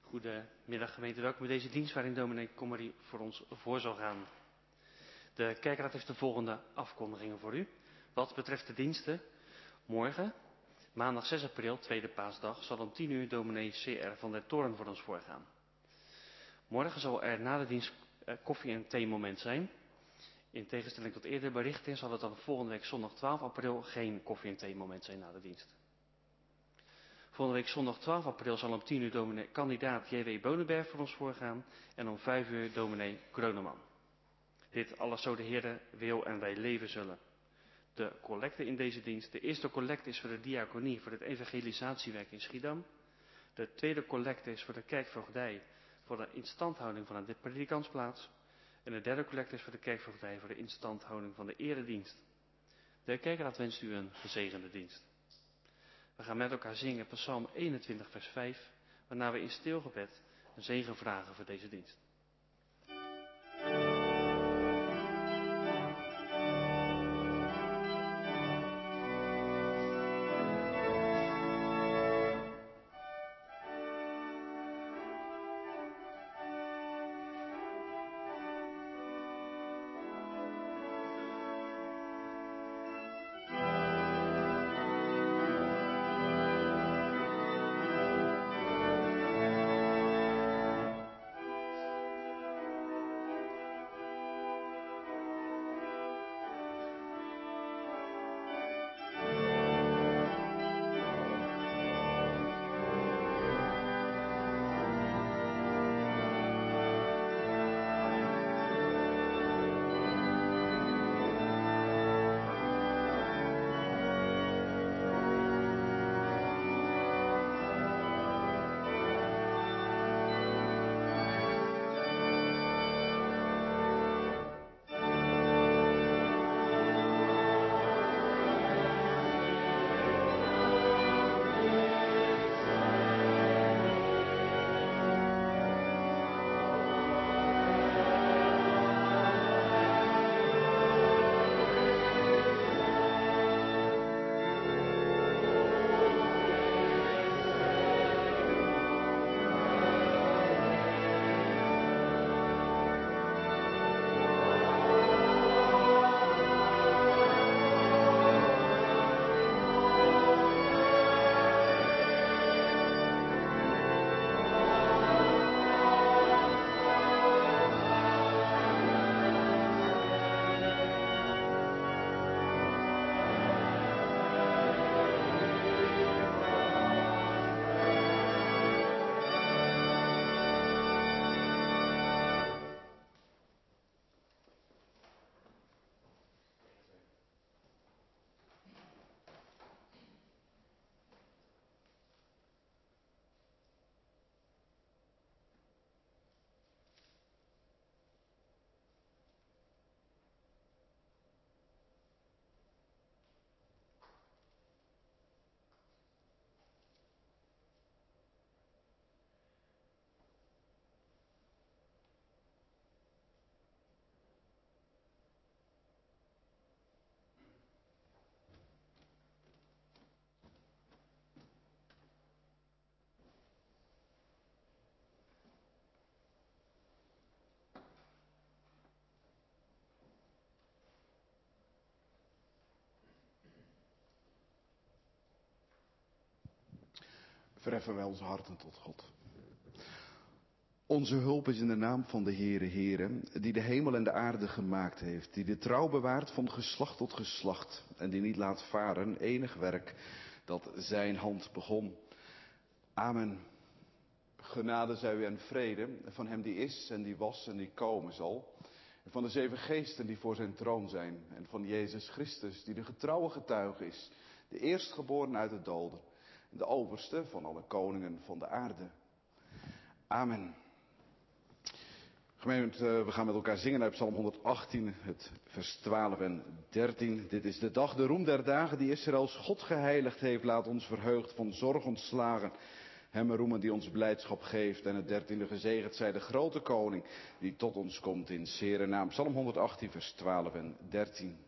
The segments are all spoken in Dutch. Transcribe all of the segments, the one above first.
Goedemiddag gemeente, welkom bij deze dienst waarin dominee Kommerie voor ons voor zal gaan. De kerkraad heeft de volgende afkondigingen voor u. Wat betreft de diensten, morgen, maandag 6 april, tweede paasdag, zal om 10 uur dominee C.R. van der Toorn voor ons voorgaan. Morgen zal er na de dienst koffie- en theemoment zijn. In tegenstelling tot eerder berichten zal het dan volgende week zondag 12 april geen koffie- en theemoment zijn na de dienst. Volgende week zondag 12 april zal om 10 uur kandidaat J.W. Bonenberg voor ons voorgaan en om 5 uur dominee Kroneman. Dit alles zo de Heere wil en wij leven zullen. De collecte in deze dienst. De eerste collecte is voor de diaconie, voor het evangelisatiewerk in Schiedam. De tweede collecte is voor de kerkvoogdij, voor de instandhouding van de predikantsplaats. En de derde collecte is voor de kerkvoogdij, voor de instandhouding van de eredienst. De kerkraad wenst u een gezegende dienst. We gaan met elkaar zingen Psalm 21 vers 5, waarna we in stilgebed een zegen vragen voor deze dienst. Verheffen wij onze harten tot God. Onze hulp is in de naam van de Heere, die de hemel en de aarde gemaakt heeft, die de trouw bewaart van geslacht tot geslacht en die niet laat varen enig werk dat zijn hand begon. Amen. Genade zij u en vrede van hem die is en die was en die komen zal. En van de 7 geesten die voor zijn troon zijn en van Jezus Christus die de getrouwe getuige is, de eerstgeboren uit de doden. De overste van alle koningen van de aarde. Amen. Gemeente, we gaan met elkaar zingen uit Psalm 118, het vers 12 en 13. Dit is de dag, de roem der dagen die Israëls God geheiligd heeft. Laat ons verheugd van zorg ontslagen. Hem roemen die ons blijdschap geeft. En het 13e gezegend zij de grote koning die tot ons komt in zere naam. Psalm 118, vers 12 en 13.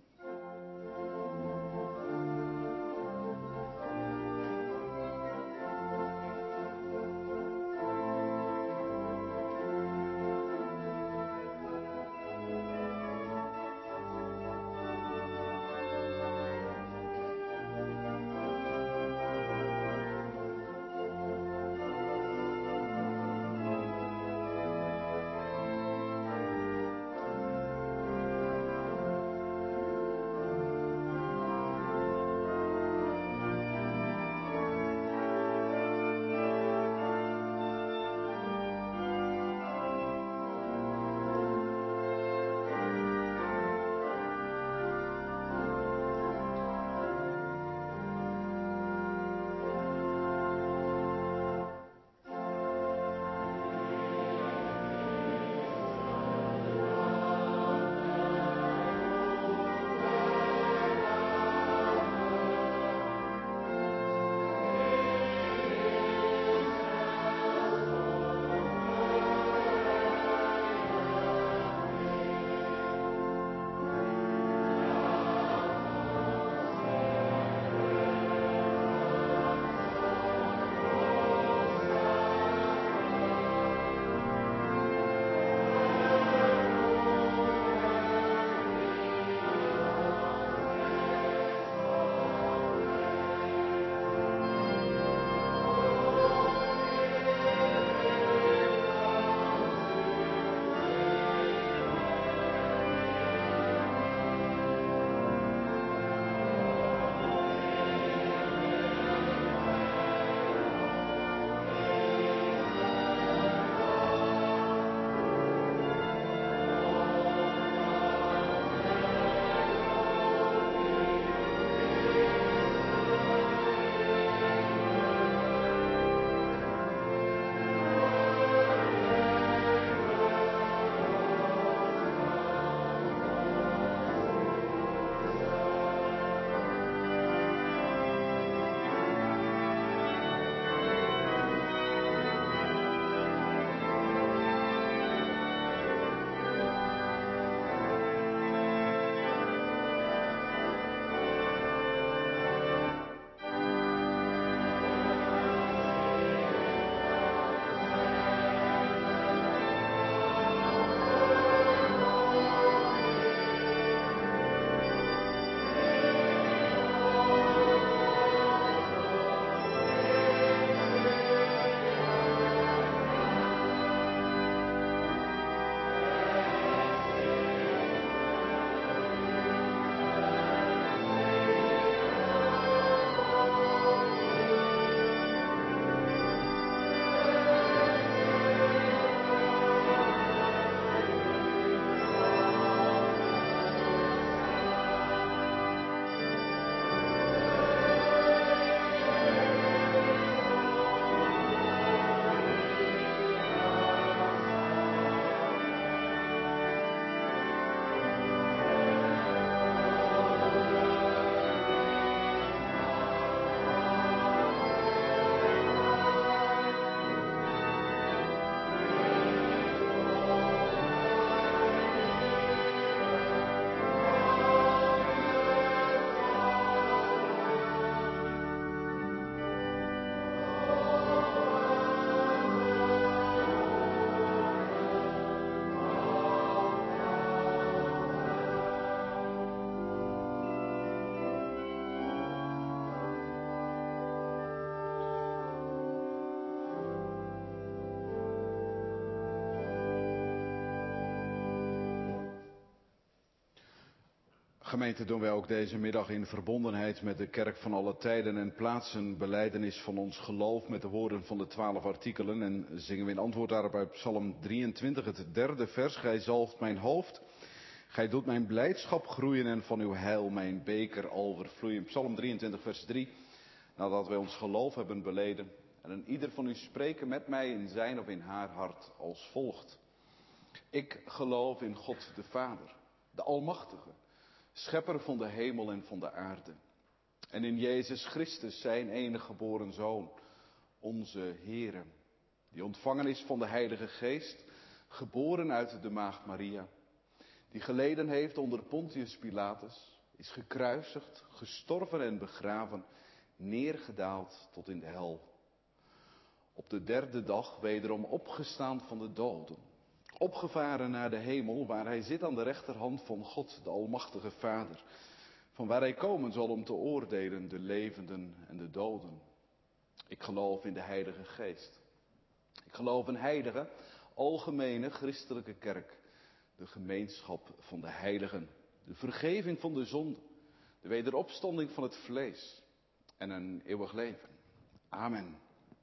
Gemeente, doen wij ook deze middag in verbondenheid met de kerk van alle tijden en plaatsen belijdenis van ons geloof met de woorden van de 12 artikelen en zingen we in antwoord daarop uit Psalm 23, het 3e vers. Gij zalft mijn hoofd, gij doet mijn blijdschap groeien en van uw heil mijn beker overvloeien. Psalm 23 vers 3, nadat wij ons geloof hebben beleden en een ieder van u spreken met mij in zijn of in haar hart als volgt. Ik geloof in God de Vader, de Almachtige, Schepper van de hemel en van de aarde. En in Jezus Christus, zijn enige geboren Zoon, onze Heere, die ontvangen is van de Heilige Geest, geboren uit de maagd Maria, die geleden heeft onder Pontius Pilatus, is gekruisigd, gestorven en begraven, neergedaald tot in de hel. Op de 3e dag wederom opgestaan van de doden, opgevaren naar de hemel, waar hij zit aan de rechterhand van God, de Almachtige Vader, van waar hij komen zal om te oordelen de levenden en de doden. Ik geloof in de Heilige Geest. Ik geloof in heilige, algemene christelijke kerk, de gemeenschap van de heiligen, de vergeving van de zonde, de wederopstanding van het vlees en een eeuwig leven. Amen.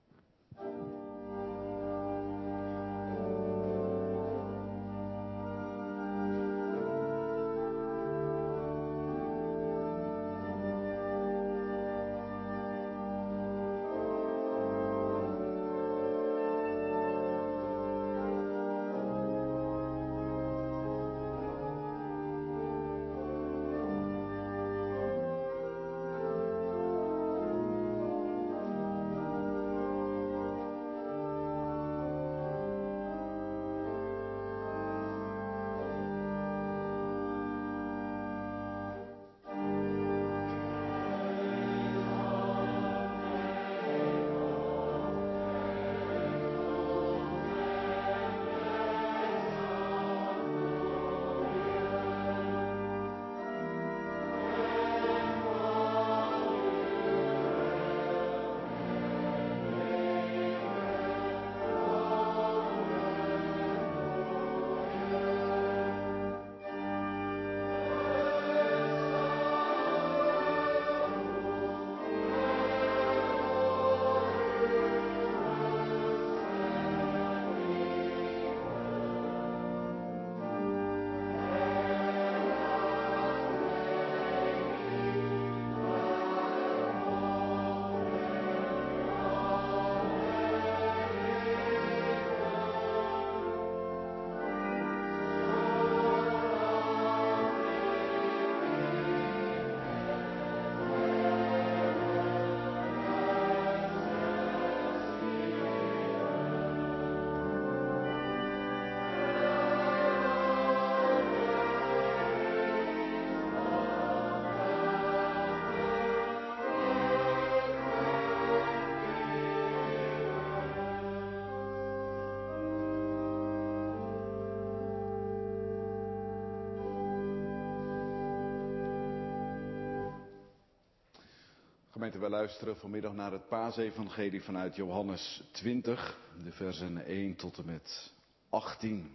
Gemeente, wij luisteren vanmiddag naar het Paasevangelie vanuit Johannes 20, de versen 1 tot en met 18.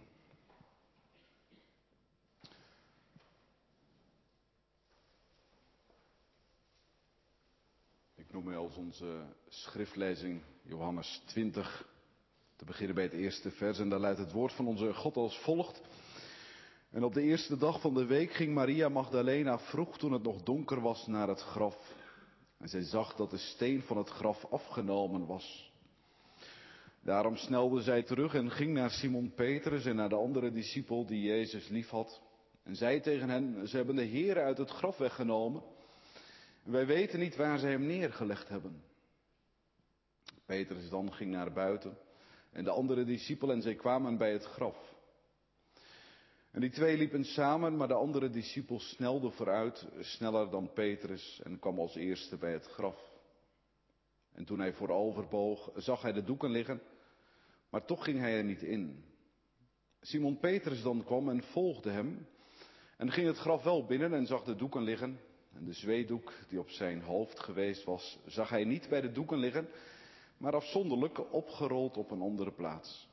Ik noem u als onze schriftlezing Johannes 20, te beginnen bij het eerste vers. En daar luidt het woord van onze God als volgt. En op de eerste dag van de week ging Maria Magdalena vroeg, toen het nog donker was, naar het graf. En zij zag dat de steen van het graf afgenomen was. Daarom snelde zij terug en ging naar Simon Petrus en naar de andere discipel die Jezus liefhad. En zei tegen hen, ze hebben de Heere uit het graf weggenomen. En wij weten niet waar ze hem neergelegd hebben. Petrus dan ging naar buiten en de andere discipel en zij kwamen bij het graf. En die twee liepen samen, maar de andere discipel snelde vooruit, sneller dan Petrus, en kwam als eerste bij het graf. En toen hij vooroverboog, zag hij de doeken liggen, maar toch ging hij er niet in. Simon Petrus dan kwam en volgde hem, en ging het graf wel binnen en zag de doeken liggen. En de zweedoek die op zijn hoofd geweest was, zag hij niet bij de doeken liggen, maar afzonderlijk opgerold op een andere plaats.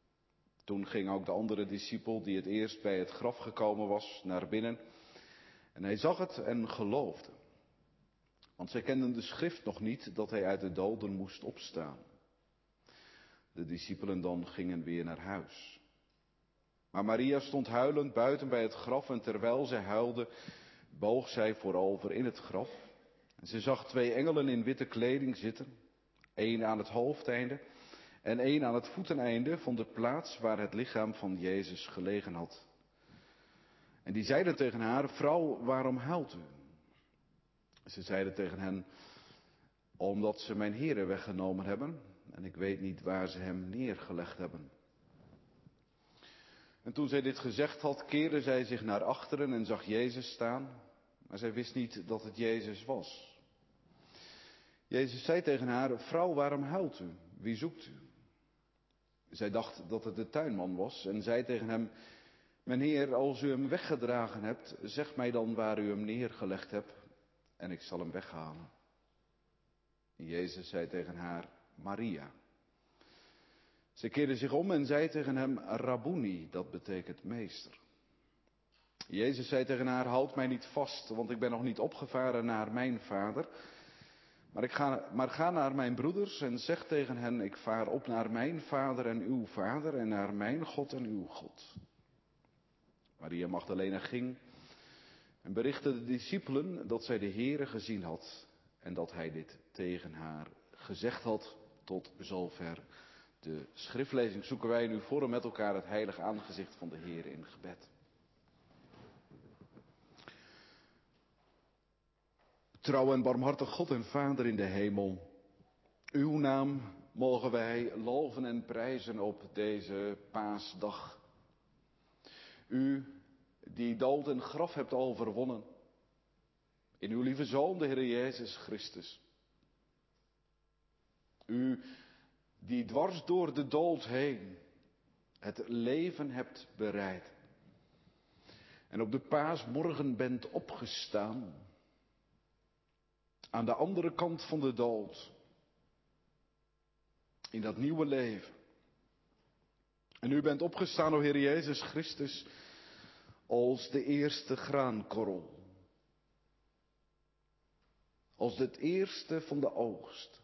Toen ging ook de andere discipel, die het eerst bij het graf gekomen was, naar binnen. En hij zag het en geloofde. Want zij kenden de schrift nog niet dat hij uit de doden moest opstaan. De discipelen dan gingen weer naar huis. Maar Maria stond huilend buiten bij het graf en terwijl zij huilde, boog zij voorover in het graf. En ze zag 2 engelen in witte kleding zitten, 1 aan het hoofdeinde en 1 aan het voeteneinde van de plaats waar het lichaam van Jezus gelegen had. En die zeiden tegen haar: vrouw, waarom huilt u? Ze zeiden tegen hen: omdat ze mijn Heere weggenomen hebben en ik weet niet waar ze hem neergelegd hebben. En toen zij dit gezegd had, keerde zij zich naar achteren en zag Jezus staan, maar zij wist niet dat het Jezus was. Jezus zei tegen haar: vrouw, waarom huilt u? Wie zoekt u? Zij dacht dat het de tuinman was en zei tegen hem: mijn Heer, als u hem weggedragen hebt, zeg mij dan waar u hem neergelegd hebt en ik zal hem weghalen. Jezus zei tegen haar: Maria. Ze keerde zich om en zei tegen hem: Rabboni, dat betekent meester. Jezus zei tegen haar: houd mij niet vast, want ik ben nog niet opgevaren naar mijn vader. Maar ga naar mijn broeders en zeg tegen hen: ik vaar op naar mijn vader en uw vader en naar mijn God en uw God. Maria Magdalena ging en berichtte de discipelen dat zij de Heere gezien had en dat hij dit tegen haar gezegd had. Tot zover de schriftlezing. Zoeken wij nu voor met elkaar het heilige aangezicht van de Heere in gebed. Trouw en barmhartig God en Vader in de hemel, uw naam mogen wij loven en prijzen op deze paasdag. U die dood en graf hebt overwonnen, in uw lieve Zoon, de Heer Jezus Christus. U die dwars door de dood heen het leven hebt bereid. En op de paasmorgen bent opgestaan, aan de andere kant van de dood, in dat nieuwe leven. En u bent opgestaan, o Heer Jezus Christus, als de eerste graankorrel. Als het eerste van de oogst.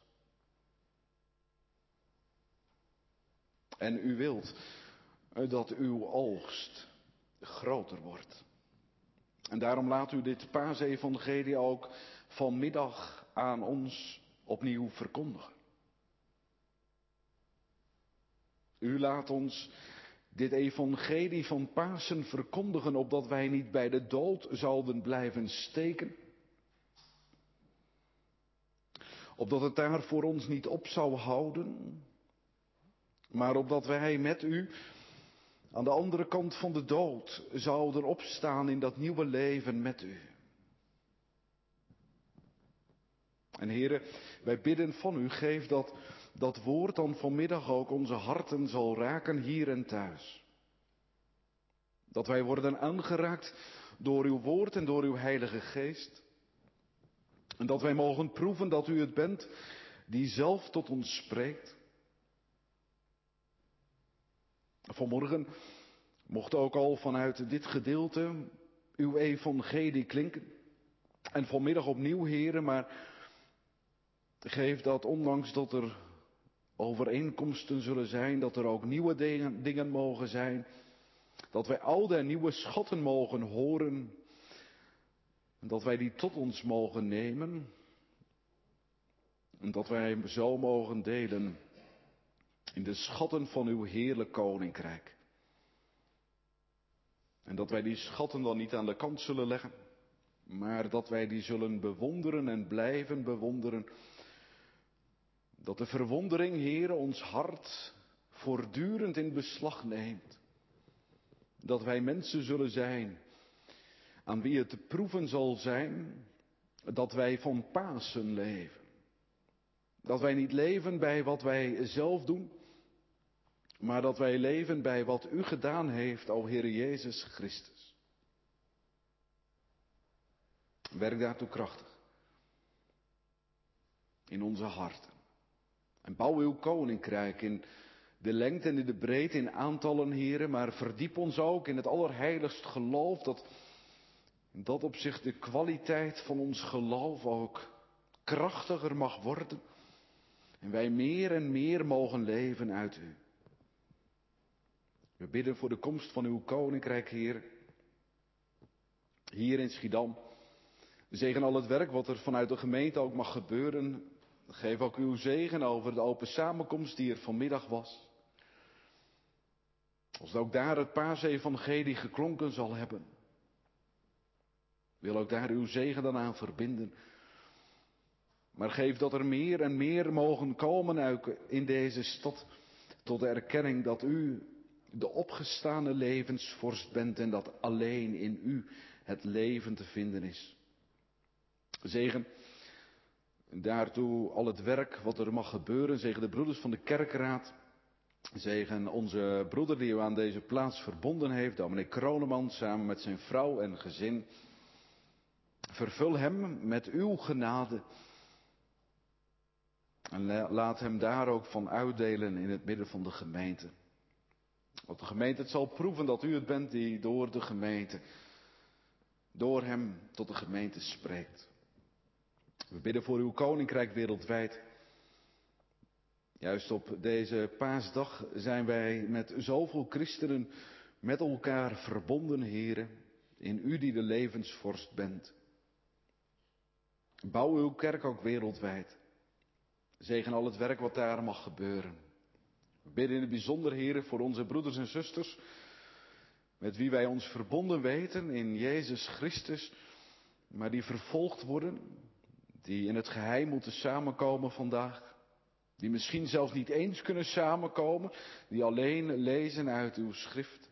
En u wilt dat uw oogst groter wordt. En daarom laat u dit paasevangelie ook vanmiddag aan ons opnieuw verkondigen. U laat ons dit evangelie van Pasen verkondigen, opdat wij niet bij de dood zouden blijven steken. Opdat het daar voor ons niet op zou houden, maar opdat wij met u aan de andere kant van de dood zouden opstaan in dat nieuwe leven met u. En Heere, wij bidden van u, geef dat woord dan vanmiddag ook onze harten zal raken hier en thuis. Dat wij worden aangeraakt door uw woord en door uw Heilige Geest. En dat wij mogen proeven dat u het bent die zelf tot ons spreekt. Vanmorgen mocht ook al vanuit dit gedeelte uw evangelie klinken. En vanmiddag opnieuw, Heere, maar geef dat ondanks dat er overeenkomsten zullen zijn, dat er ook nieuwe dingen mogen zijn. Dat wij oude en nieuwe schatten mogen horen. En dat wij die tot ons mogen nemen. En dat wij zo mogen delen in de schatten van uw heerlijk koninkrijk. En dat wij die schatten dan niet aan de kant zullen leggen, maar dat wij die zullen bewonderen en blijven bewonderen. Dat de verwondering, Heere, ons hart voortdurend in beslag neemt. Dat wij mensen zullen zijn aan wie het te proeven zal zijn dat wij van Pasen leven. Dat wij niet leven bij wat wij zelf doen, maar dat wij leven bij wat u gedaan heeft, o Heer Jezus Christus. Werk daartoe krachtig in onze harten. En bouw uw koninkrijk in de lengte en in de breedte, in aantallen, Heren, maar verdiep ons ook in het allerheiligst geloof, dat En dat op zich de kwaliteit van ons geloof ook krachtiger mag worden. En wij meer en meer mogen leven uit u. We bidden voor de komst van uw koninkrijk, Heer. Hier in Schiedam. Zegen al het werk wat er vanuit de gemeente ook mag gebeuren. Geef ook uw zegen over de open samenkomst die er vanmiddag was. Als ook daar het paasevangelie geklonken zal hebben. Wil ook daar uw zegen dan aan verbinden. Maar geef dat er meer en meer mogen komen in deze stad. Tot de erkenning dat u de opgestane levensvorst bent. En dat alleen in u het leven te vinden is. Zegen daartoe al het werk wat er mag gebeuren. Zegen de broeders van de kerkraad. Zegen onze broeder die u aan deze plaats verbonden heeft. Dominee Kroneman samen met zijn vrouw en gezin. Vervul hem met uw genade. En laat hem daar ook van uitdelen in het midden van de gemeente. Want de gemeente het zal proeven dat u het bent die door de gemeente, door hem tot de gemeente spreekt. We bidden voor uw koninkrijk wereldwijd. Juist op deze paasdag zijn wij met zoveel christenen met elkaar verbonden, Heere, in u die de levensvorst bent. Bouw uw kerk ook wereldwijd. Zegen al het werk wat daar mag gebeuren. We bidden in het bijzonder, Heere, voor onze broeders en zusters, met wie wij ons verbonden weten in Jezus Christus, maar die vervolgd worden, die in het geheim moeten samenkomen vandaag, die misschien zelfs niet eens kunnen samenkomen, die alleen lezen uit uw schrift.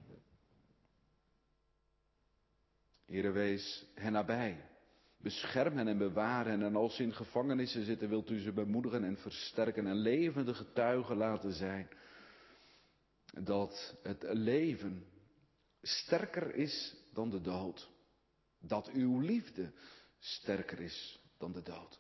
Heere, wees hen nabij. Bescherm hen en bewaar hen. En als ze in gevangenissen zitten, wilt u ze bemoedigen en versterken en levende getuigen laten zijn. Dat het leven sterker is dan de dood. Dat uw liefde sterker is dan de dood.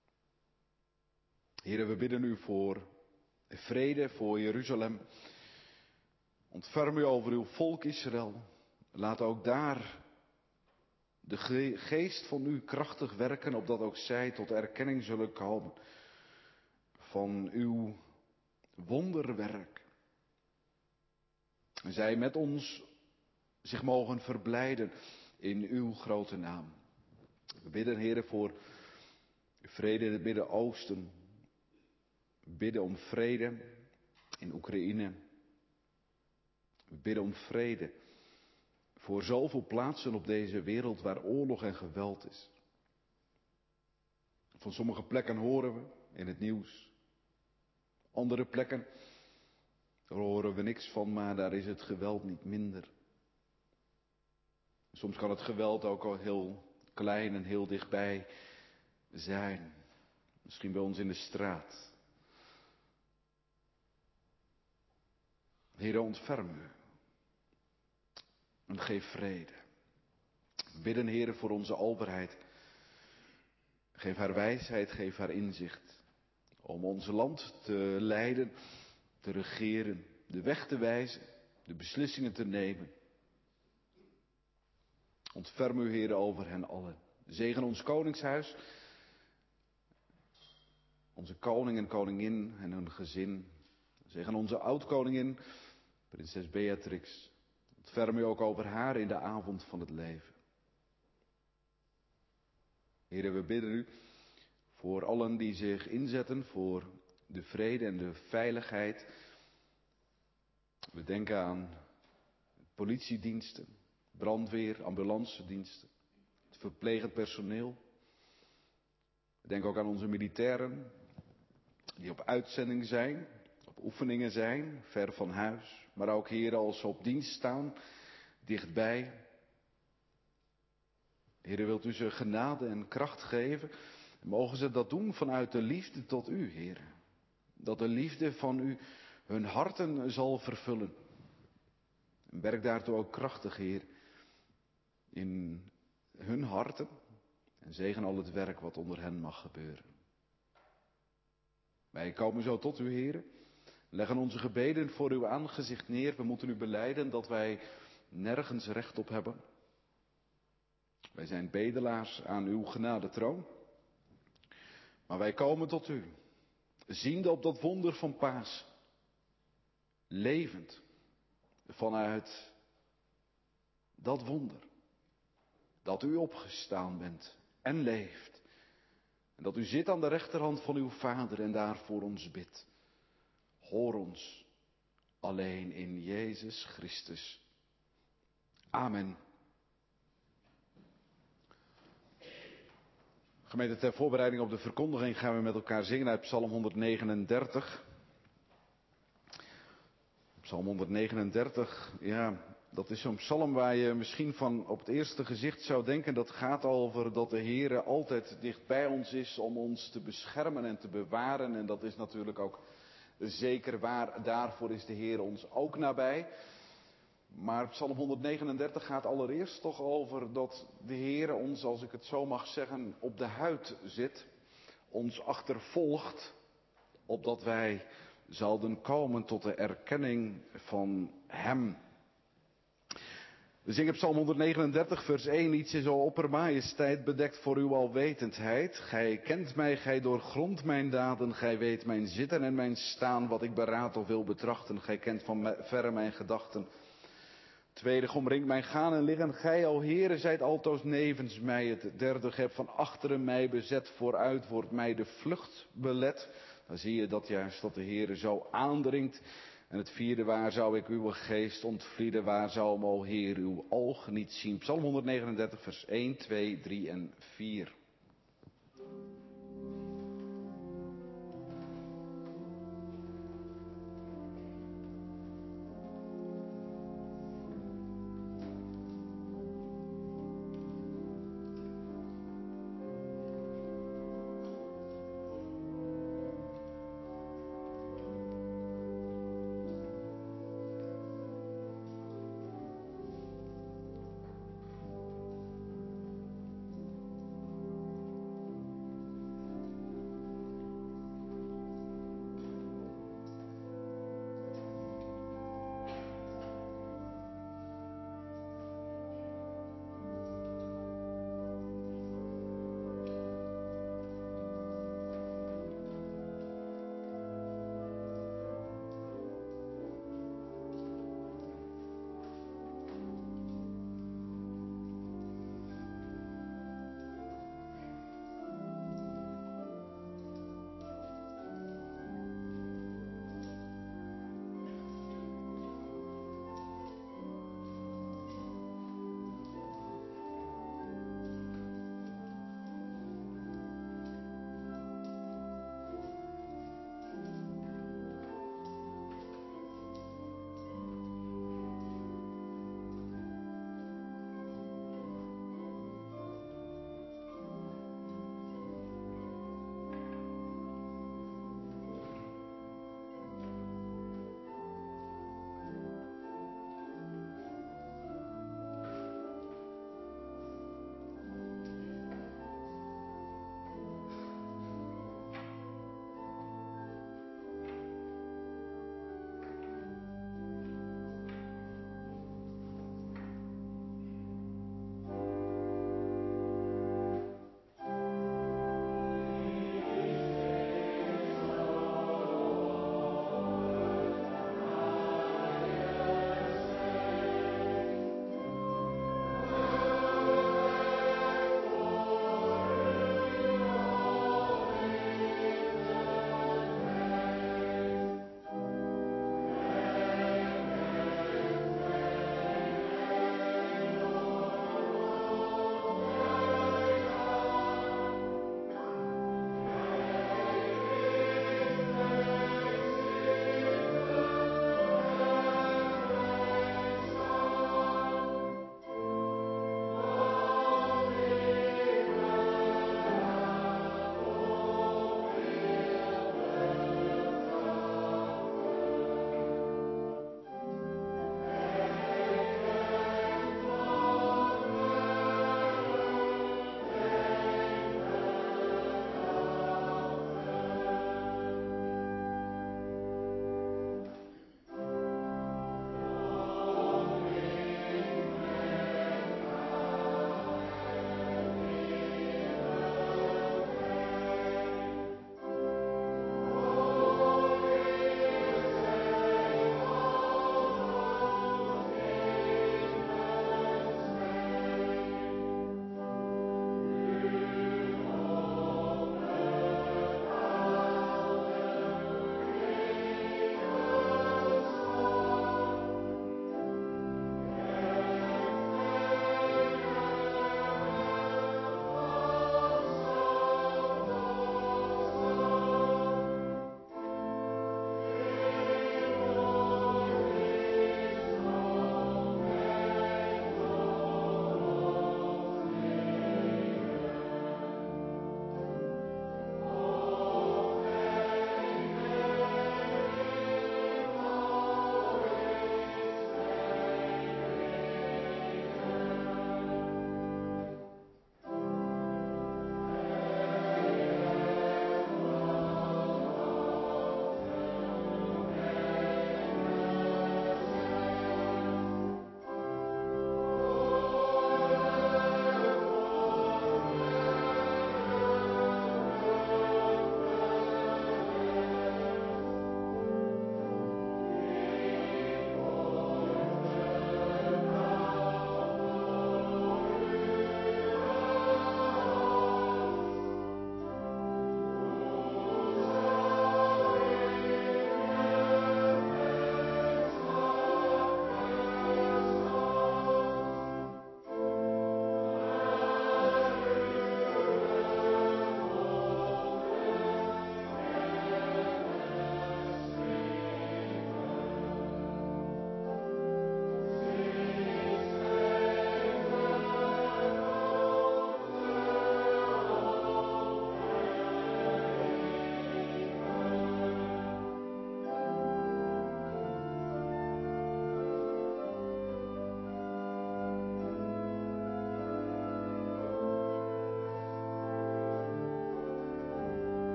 Heere, we bidden u voor vrede, voor Jeruzalem. Ontferm u over uw volk Israël. Laat ook daar de geest van u krachtig werken, opdat ook zij tot erkenning zullen komen van uw wonderwerk. En zij met ons zich mogen verblijden in uw grote naam. We bidden, Heere, voor vrede in het Midden-Oosten. We bidden om vrede in Oekraïne. We bidden om vrede voor zoveel plaatsen op deze wereld waar oorlog en geweld is. Van sommige plekken horen we in het nieuws. Andere plekken, daar horen we niks van, maar daar is het geweld niet minder. Soms kan het geweld ook al heel klein en heel dichtbij zijn. Misschien bij ons in de straat. Heere, ontferm u. En geef vrede. We bidden, Heere, voor onze overheid. Geef haar wijsheid, geef haar inzicht. Om ons land te leiden, te regeren, de weg te wijzen, de beslissingen te nemen. Ontferm u, Heere, over hen allen. Zegen ons koningshuis. Onze koning en koningin en hun gezin. Zegen onze oud-koningin, prinses Beatrix. Ontferm u ook over haar in de avond van het leven. Heere, we bidden u voor allen die zich inzetten voor de vrede en de veiligheid. We denken aan politiediensten, brandweer, ambulancediensten, het verplegend personeel. We denken ook aan onze militairen die op uitzending zijn, op oefeningen zijn, ver van huis. Maar ook, Heer, als ze op dienst staan, dichtbij. Heer, wilt u ze genade en kracht geven? Mogen ze dat doen vanuit de liefde tot u, Heer. Dat de liefde van u hun harten zal vervullen. En werk daartoe ook krachtig, Heer, in hun harten. En zegen al het werk wat onder hen mag gebeuren. Wij komen zo tot u, Heer. Leggen onze gebeden voor uw aangezicht neer. We moeten u belijden dat wij nergens recht op hebben. Wij zijn bedelaars aan uw genadetroon. Maar wij komen tot u, ziende op dat wonder van Paas, levend vanuit dat wonder. Dat u opgestaan bent en leeft. En dat u zit aan de rechterhand van uw Vader en daar voor ons bidt. Hoor ons alleen in Jezus Christus. Amen. Gemeente, ter voorbereiding op de verkondiging gaan we met elkaar zingen uit Psalm 139. Psalm 139, ja, dat is zo'n psalm waar je misschien van op het eerste gezicht zou denken, dat gaat over dat de Heere altijd dicht bij ons is om ons te beschermen en te bewaren. En dat is natuurlijk ook zeker waar, daarvoor is de Heere ons ook nabij. Maar Psalm 139 gaat allereerst toch over dat de Heere ons, als ik het zo mag zeggen, op de huid zit, ons achtervolgt, opdat wij zouden komen tot de erkenning van Hem. We zingen Psalm 139 vers 1, iets is o oppermajesteit bedekt voor uw alwetendheid. Gij kent mij, gij doorgrondt mijn daden, gij weet mijn zitten en mijn staan, wat ik beraad of wil betrachten. Gij kent van verre mijn gedachten. Tweede, omringt mijn gaan en liggen. Gij, o Heere, zijt altoos nevens mij. Het derde, gij hebt van achteren mij bezet. Vooruit wordt mij de vlucht belet. Dan zie je dat juist dat de Heere zo aandringt. En het vierde, waar zou ik uw geest ontvlieden? Waar zou hem, o Heer, uw oog niet zien? Psalm 139, vers 1, 2, 3 en 4.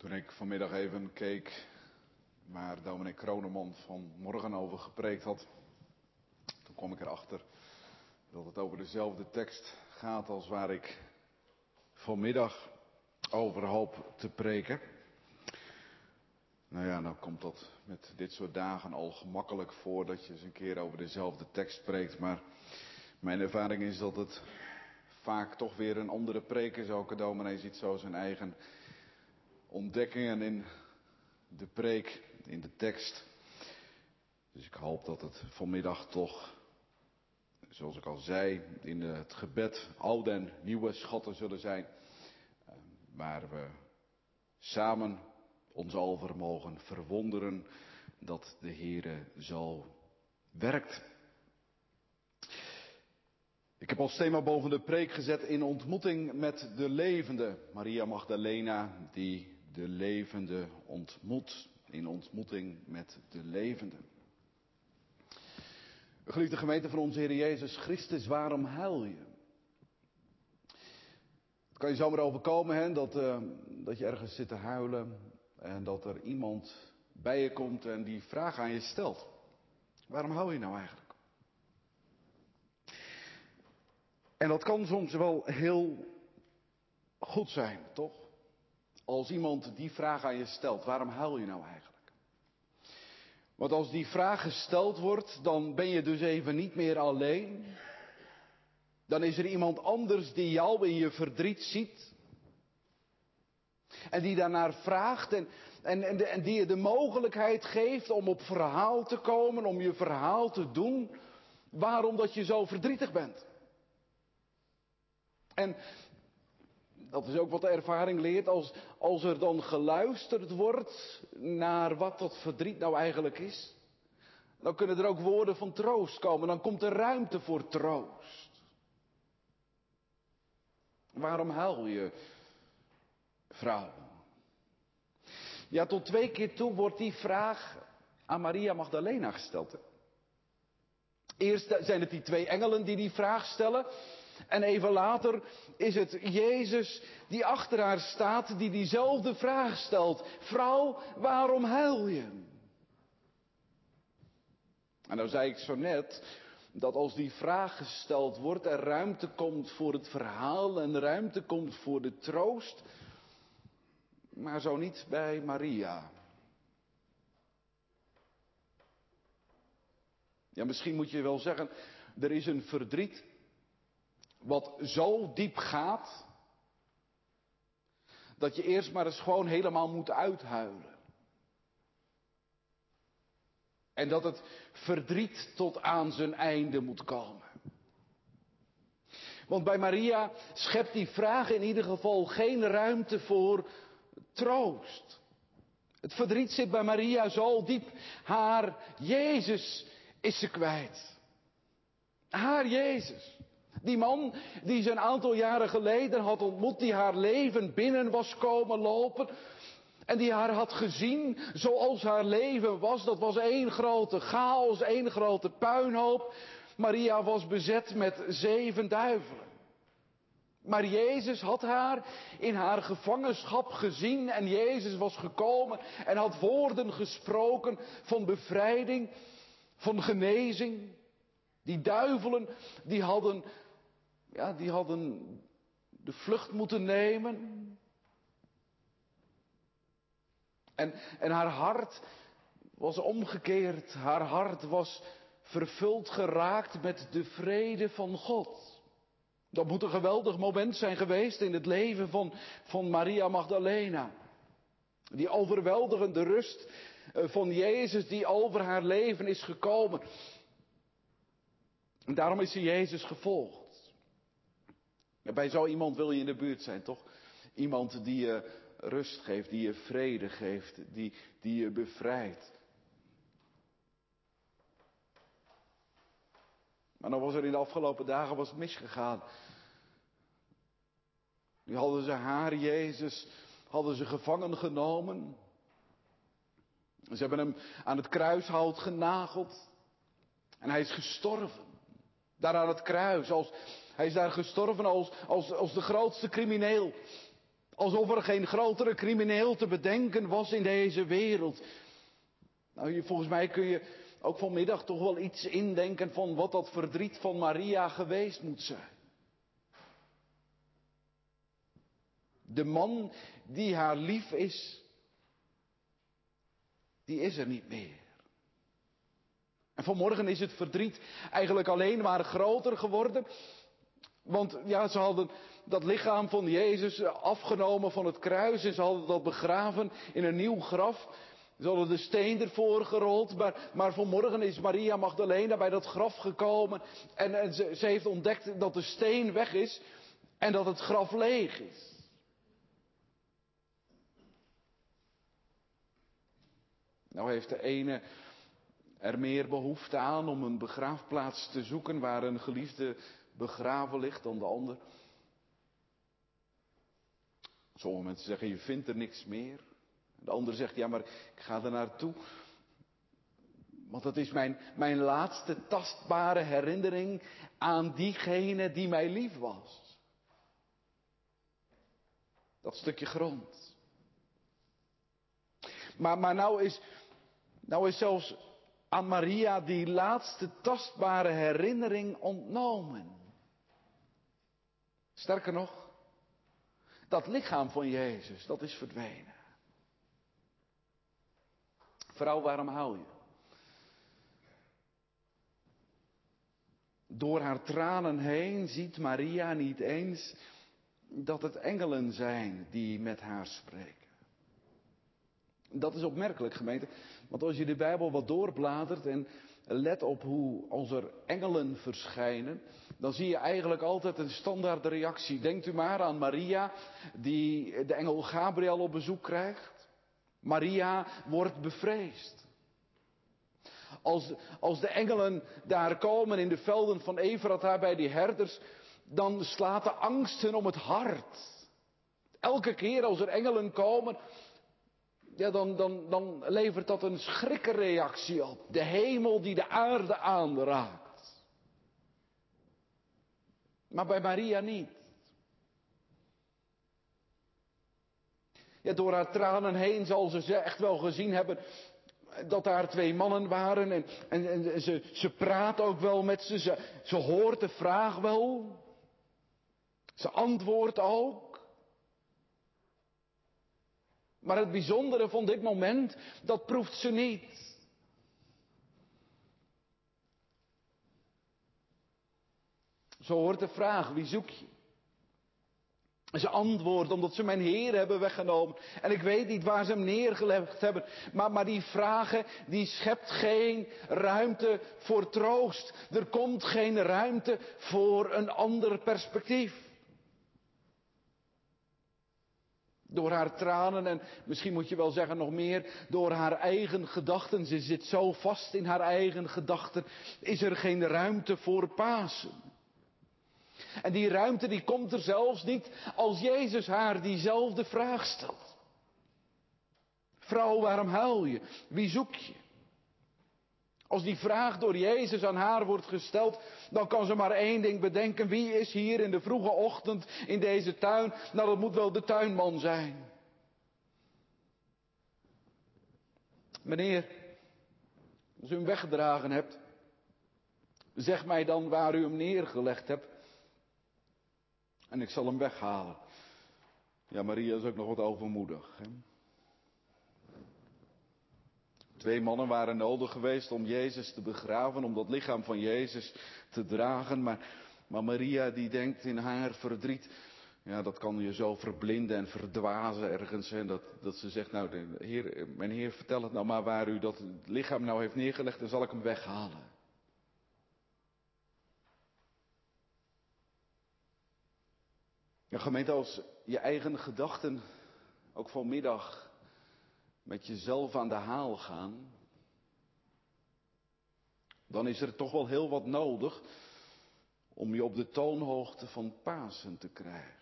Toen ik vanmiddag even keek waar dominee Kroneman vanmorgen over gepreekt had, toen kwam ik erachter dat het over dezelfde tekst gaat als waar ik vanmiddag over hoop te preken. Nou ja, nou komt dat met dit soort dagen al gemakkelijk voor dat je eens een keer over dezelfde tekst spreekt, maar mijn ervaring is dat het vaak toch weer een andere preek is. Elke dominee ziet zo zijn eigen ontdekkingen in de preek, in de tekst. Dus ik hoop dat het vanmiddag toch, zoals ik al zei, in het gebed oude en nieuwe schatten zullen zijn. Waar we samen ons over mogen verwonderen dat de Heere zo werkt. Ik heb als thema boven de preek gezet in ontmoeting met de levende. Maria Magdalena die de levende ontmoet. In ontmoeting met de levende. Geliefde gemeente van onze Heer Jezus Christus, waarom huil je? Het kan je zomaar overkomen, hè, dat je ergens zit te huilen en dat er iemand bij je komt en die vraag aan je stelt. Waarom huil je nou eigenlijk? En dat kan soms wel heel goed zijn, toch? Als iemand die vraag aan je stelt, waarom huil je nou eigenlijk? Want als die vraag gesteld wordt, dan ben je dus even niet meer alleen. Dan is er iemand anders die jou in je verdriet ziet. En die daarnaar vraagt en die je de mogelijkheid geeft om op verhaal te komen, om je verhaal te doen. Waarom dat je zo verdrietig bent. En dat is ook wat de ervaring leert, als er dan geluisterd wordt naar wat dat verdriet nou eigenlijk is, dan kunnen er ook woorden van troost komen, dan komt er ruimte voor troost. Waarom huil je, vrouw? Ja, tot 2 keer toe wordt die vraag aan Maria Magdalena gesteld. Hè? Eerst zijn het die 2 engelen die vraag stellen. En even later is het Jezus die achter haar staat, die diezelfde vraag stelt. Vrouw, waarom huil je? En nou zei ik zo net dat als die vraag gesteld wordt, er ruimte komt voor het verhaal en ruimte komt voor de troost. Maar zo niet bij Maria. Ja, misschien moet je wel zeggen, er is een verdriet wat zo diep gaat, dat je eerst maar eens gewoon helemaal moet uithuilen. En dat het verdriet tot aan zijn einde moet komen. Want bij Maria schept die vraag in ieder geval geen ruimte voor troost. Het verdriet zit bij Maria zo diep. Haar Jezus is ze kwijt. Haar Jezus. Die man die ze een aantal jaren geleden had ontmoet, die haar leven binnen was komen lopen. En die haar had gezien zoals haar leven was. Dat was één grote chaos, één grote puinhoop. Maria was bezet met 7 duivelen. Maar Jezus had haar in haar gevangenschap gezien en Jezus was gekomen en had woorden gesproken van bevrijding, van genezing. Die duivelen, die hadden de vlucht moeten nemen. En haar hart was omgekeerd. Haar hart was vervuld geraakt met de vrede van God. Dat moet een geweldig moment zijn geweest in het leven van Maria Magdalena. Die overweldigende rust van Jezus die over haar leven is gekomen. En daarom is ze Jezus gevolgd. En bij zo iemand wil je in de buurt zijn, toch? Iemand die je rust geeft, die je vrede geeft, die je bevrijdt. Maar dan was er in de afgelopen dagen was misgegaan. Nu hadden ze haar, Jezus, gevangen genomen. Ze hebben hem aan het kruishout genageld. En hij is gestorven. Daar aan het kruis. Hij is daar gestorven als de grootste crimineel. Alsof er geen grotere crimineel te bedenken was in deze wereld. Nou, volgens mij kun je ook vanmiddag toch wel iets indenken van wat dat verdriet van Maria geweest moet zijn. De man die haar lief is, die is er niet meer. En vanmorgen is het verdriet eigenlijk alleen maar groter geworden. Want ja, ze hadden dat lichaam van Jezus afgenomen van het kruis en ze hadden dat begraven in een nieuw graf. Ze hadden de steen ervoor gerold, maar vanmorgen is Maria Magdalena bij dat graf gekomen en ze heeft ontdekt dat de steen weg is en dat het graf leeg is. Nou heeft de ene er meer behoefte aan om een begraafplaats te zoeken waar een geliefde begraven ligt dan de ander. Sommige mensen zeggen, je vindt er niks meer. De ander zegt, ja, maar ik ga er naartoe. Want dat is mijn laatste tastbare herinnering aan diegene die mij lief was. Dat stukje grond. Maar nou is zelfs aan Maria die laatste tastbare herinnering ontnomen. Sterker nog, dat lichaam van Jezus, dat is verdwenen. Vrouw, waarom huil je? Door haar tranen heen ziet Maria niet eens dat het engelen zijn die met haar spreken. Dat is opmerkelijk, gemeente. Want als je de Bijbel wat doorbladert en let op hoe als er engelen verschijnen, dan zie je eigenlijk altijd een standaard reactie. Denkt u maar aan Maria, die de engel Gabriel op bezoek krijgt. Maria wordt bevreesd. Als de engelen daar komen in de velden van Efrata bij die herders, dan slaat de angst hen om het hart. Elke keer als er engelen komen, ja, dan levert dat een schrikreactie op. De hemel die de aarde aanraakt. Maar bij Maria niet. Ja, door haar tranen heen zal ze echt wel gezien hebben dat daar twee mannen waren. En ze praat ook wel met ze. Ze hoort de vraag wel. Ze antwoordt ook. Maar het bijzondere van dit moment, dat proeft ze niet. Ze hoort de vraag, wie zoek je? Ze antwoordt omdat ze mijn Heer hebben weggenomen. En ik weet niet waar ze hem neergelegd hebben. Maar die vragen, die schept geen ruimte voor troost. Er komt geen ruimte voor een ander perspectief. Door haar tranen en misschien moet je wel zeggen nog meer, door haar eigen gedachten. Ze zit zo vast in haar eigen gedachten. Is er geen ruimte voor Pasen. En die ruimte die komt er zelfs niet als Jezus haar diezelfde vraag stelt. Vrouw, waarom huil je? Wie zoek je? Als die vraag door Jezus aan haar wordt gesteld, dan kan ze maar één ding bedenken. Wie is hier in de vroege ochtend in deze tuin? Nou, dat moet wel de tuinman zijn. Meneer, als u hem weggedragen hebt, zeg mij dan waar u hem neergelegd hebt. En ik zal hem weghalen. Ja, Maria is ook nog wat overmoedig. Hè? 2 mannen waren nodig geweest om Jezus te begraven, om dat lichaam van Jezus te dragen. Maar Maria die denkt in haar verdriet, ja, dat kan je zo verblinden en verdwazen ergens. Hè, dat ze zegt, nou, mijn Heer, vertel het nou maar waar u dat lichaam nou heeft neergelegd, dan zal ik hem weghalen. Ja, gemeente, als je eigen gedachten ook vanmiddag met jezelf aan de haal gaan, dan is er toch wel heel wat nodig om je op de toonhoogte van Pasen te krijgen.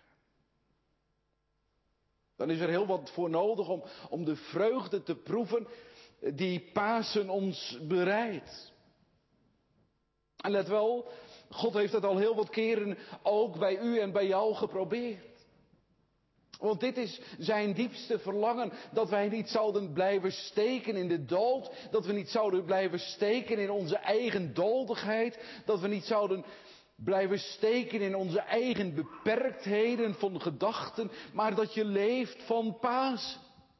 Dan is er heel wat voor nodig om de vreugde te proeven die Pasen ons bereidt. En let wel, God heeft het al heel wat keren ook bij u en bij jou geprobeerd. Want dit is zijn diepste verlangen, dat wij niet zouden blijven steken in de dood, dat we niet zouden blijven steken in onze eigen doldigheid, dat we niet zouden blijven steken in onze eigen beperktheden van gedachten, maar dat je leeft van Pasen.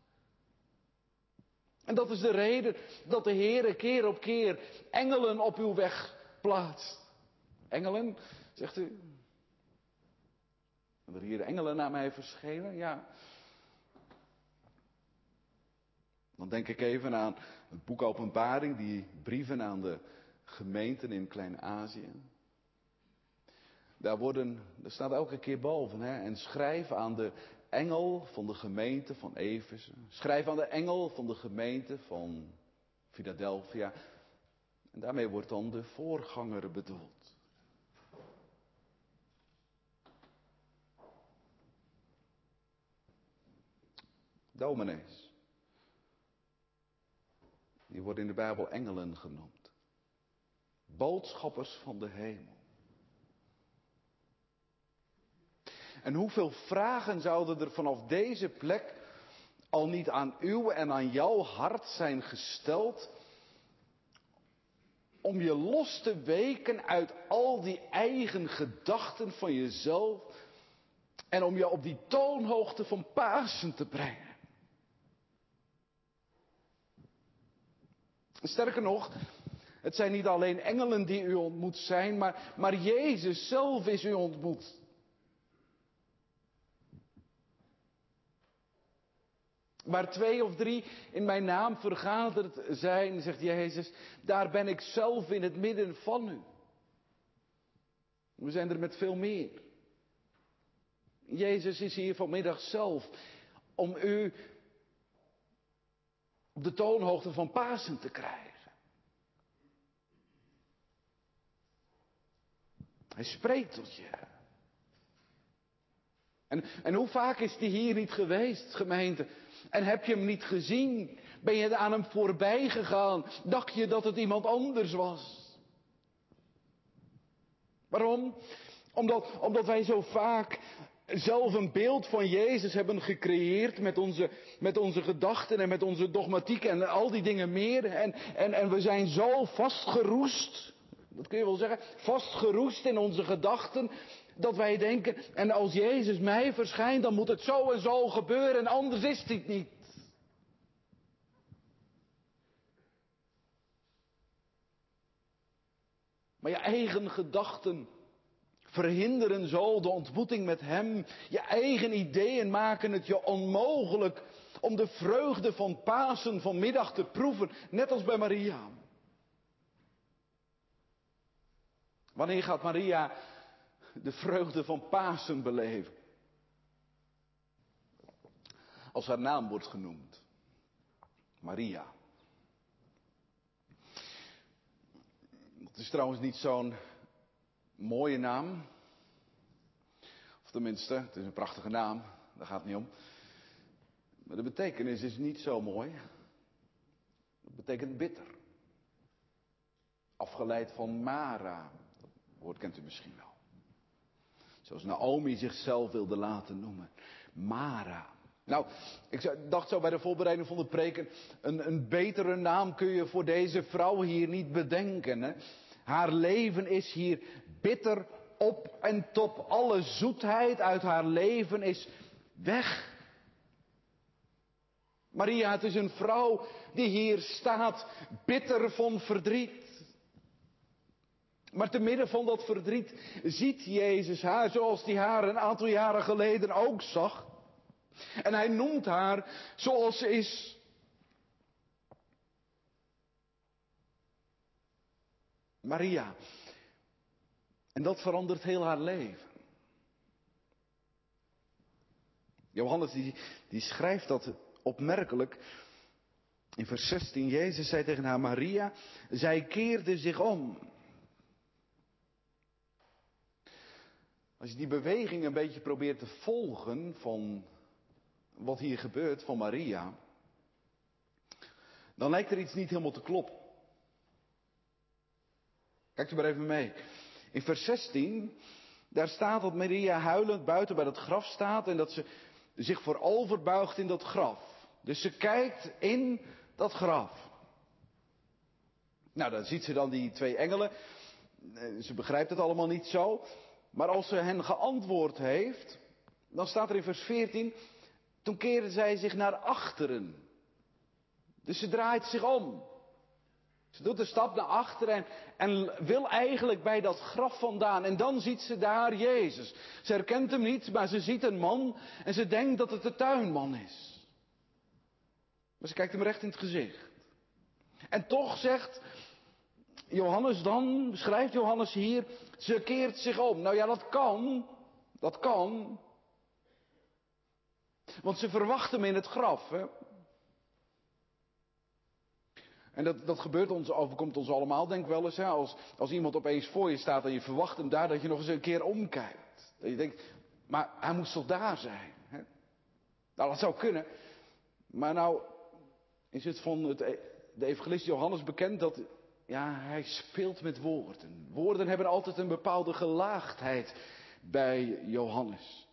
En dat is de reden dat de Heer keer op keer engelen op uw weg plaatst. Engelen, zegt u? Zijn er hier engelen naar mij verschenen? Ja. Dan denk ik even aan het boek Openbaring, die brieven aan de gemeenten in Klein-Azië. Daar staat elke keer boven, en schrijf aan de engel van de gemeente van Efeze. Schrijf aan de engel van de gemeente van Philadelphia. En daarmee wordt dan de voorganger bedoeld. Dominees. Die worden in de Bijbel engelen genoemd. Boodschappers van de hemel. En hoeveel vragen zouden er vanaf deze plek al niet aan uw en aan jouw hart zijn gesteld om je los te weken uit al die eigen gedachten van jezelf en om je op die toonhoogte van Pasen te brengen. Sterker nog, het zijn niet alleen engelen die u ontmoet zijn, maar Jezus zelf is u ontmoet. Waar 2 of 3 in mijn naam vergaderd zijn, zegt Jezus, daar ben ik zelf in het midden van u. We zijn er met veel meer. Jezus is hier vanmiddag zelf om u op de toonhoogte van Pasen te krijgen. Hij spreekt tot je. En hoe vaak is hij hier niet geweest, gemeente? En heb je hem niet gezien? Ben je aan hem voorbij gegaan? Dacht je dat het iemand anders was? Waarom? Omdat wij zo vaak zelf een beeld van Jezus hebben gecreëerd met onze gedachten en met onze dogmatiek en al die dingen meer. En we zijn zo vastgeroest, dat kun je wel zeggen, vastgeroest in onze gedachten, dat wij denken, en als Jezus mij verschijnt, dan moet het zo en zo gebeuren en anders is het niet. Maar je eigen gedachten verhinderen zo de ontmoeting met hem. Je eigen ideeën maken het je onmogelijk om de vreugde van Pasen vanmiddag te proeven, net als bij Maria. Wanneer gaat Maria de vreugde van Pasen beleven? Als haar naam wordt genoemd. Maria. Het is trouwens niet zo'n mooie naam. Of tenminste, het is een prachtige naam. Daar gaat het niet om. Maar de betekenis is niet zo mooi. Het betekent bitter. Afgeleid van Mara. Dat woord kent u misschien wel. Zoals Naomi zichzelf wilde laten noemen. Mara. Nou, ik dacht zo bij de voorbereiding van de preken, een betere naam kun je voor deze vrouw hier niet bedenken. Hè? Haar leven is hier bitter op en top. Alle zoetheid uit haar leven is weg. Maria, het is een vrouw die hier staat, bitter van verdriet. Maar te midden van dat verdriet ziet Jezus haar zoals hij haar een aantal jaren geleden ook zag. En hij noemt haar zoals ze is. Maria. En dat verandert heel haar leven. Johannes die schrijft dat opmerkelijk. In vers 16, Jezus zei tegen haar, Maria, zij keerde zich om. Als je die beweging een beetje probeert te volgen van wat hier gebeurt van Maria, dan lijkt er iets niet helemaal te kloppen. Kijk er maar even mee. In vers 16, daar staat dat Maria huilend buiten bij het graf staat en dat ze zich voorover buigt in dat graf. Dus ze kijkt in dat graf. Nou, dan ziet ze dan die 2 engelen. Ze begrijpt het allemaal niet zo. Maar als ze hen geantwoord heeft, dan staat er in vers 14, toen keerde zij zich naar achteren. Dus ze draait zich om. Ze doet een stap naar achteren en wil eigenlijk bij dat graf vandaan. En dan ziet ze daar Jezus. Ze herkent hem niet, maar ze ziet een man en ze denkt dat het de tuinman is. Maar ze kijkt hem recht in het gezicht. En toch zegt Johannes dan, beschrijft Johannes hier, ze keert zich om. Nou ja, dat kan. Want ze verwacht hem in het graf, hè. En dat gebeurt ons, overkomt ons allemaal, denk ik wel eens. Hè? Als iemand opeens voor je staat en je verwacht hem daar, dat je nog eens een keer omkijkt. Dat je denkt, maar hij moest toch daar zijn? Hè? Nou, dat zou kunnen. Maar nou is het van de evangelist Johannes bekend dat hij speelt met woorden. Woorden hebben altijd een bepaalde gelaagdheid bij Johannes.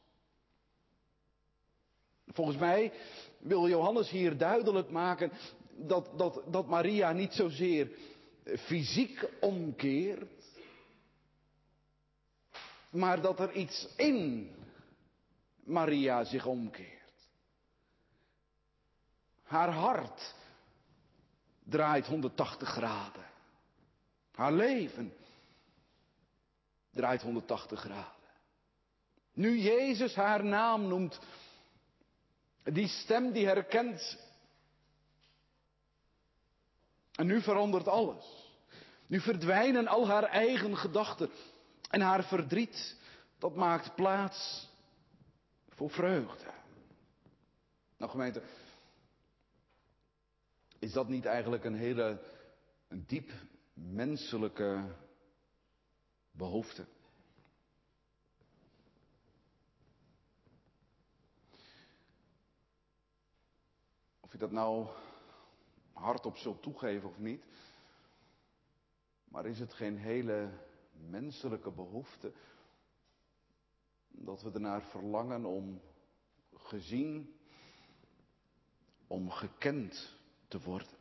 Volgens mij wil Johannes hier duidelijk maken dat Maria niet zozeer fysiek omkeert, maar dat er iets in Maria zich omkeert. Haar hart draait 180 graden. Haar leven draait 180 graden. Nu Jezus haar naam noemt, die stem die herkent. En nu verandert alles. Nu verdwijnen al haar eigen gedachten. En haar verdriet, dat maakt plaats voor vreugde. Nou gemeente, is dat niet eigenlijk een diep menselijke behoefte? Of je dat nou hardop zult toegeven of niet. Maar is het geen hele menselijke behoefte dat we ernaar verlangen om gezien, om gekend te worden?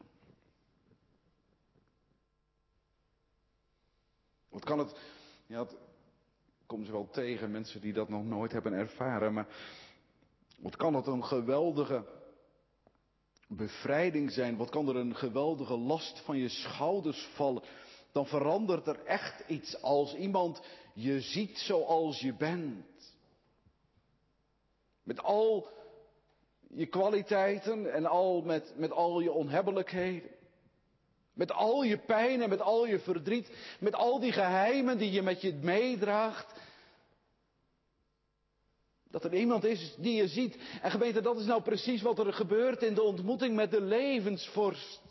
Wat kan het, het komen ze wel tegen, mensen die dat nog nooit hebben ervaren, maar wat kan het een geweldige bevrijding zijn, wat kan er een geweldige last van je schouders vallen. Dan verandert er echt iets als iemand je ziet zoals je bent. Met al je kwaliteiten en met al je onhebbelijkheden. Met al je pijn en met al je verdriet. Met al die geheimen die je met je meedraagt. Dat er iemand is die je ziet. En gemeente, dat is nou precies wat er gebeurt in de ontmoeting met de levensvorst.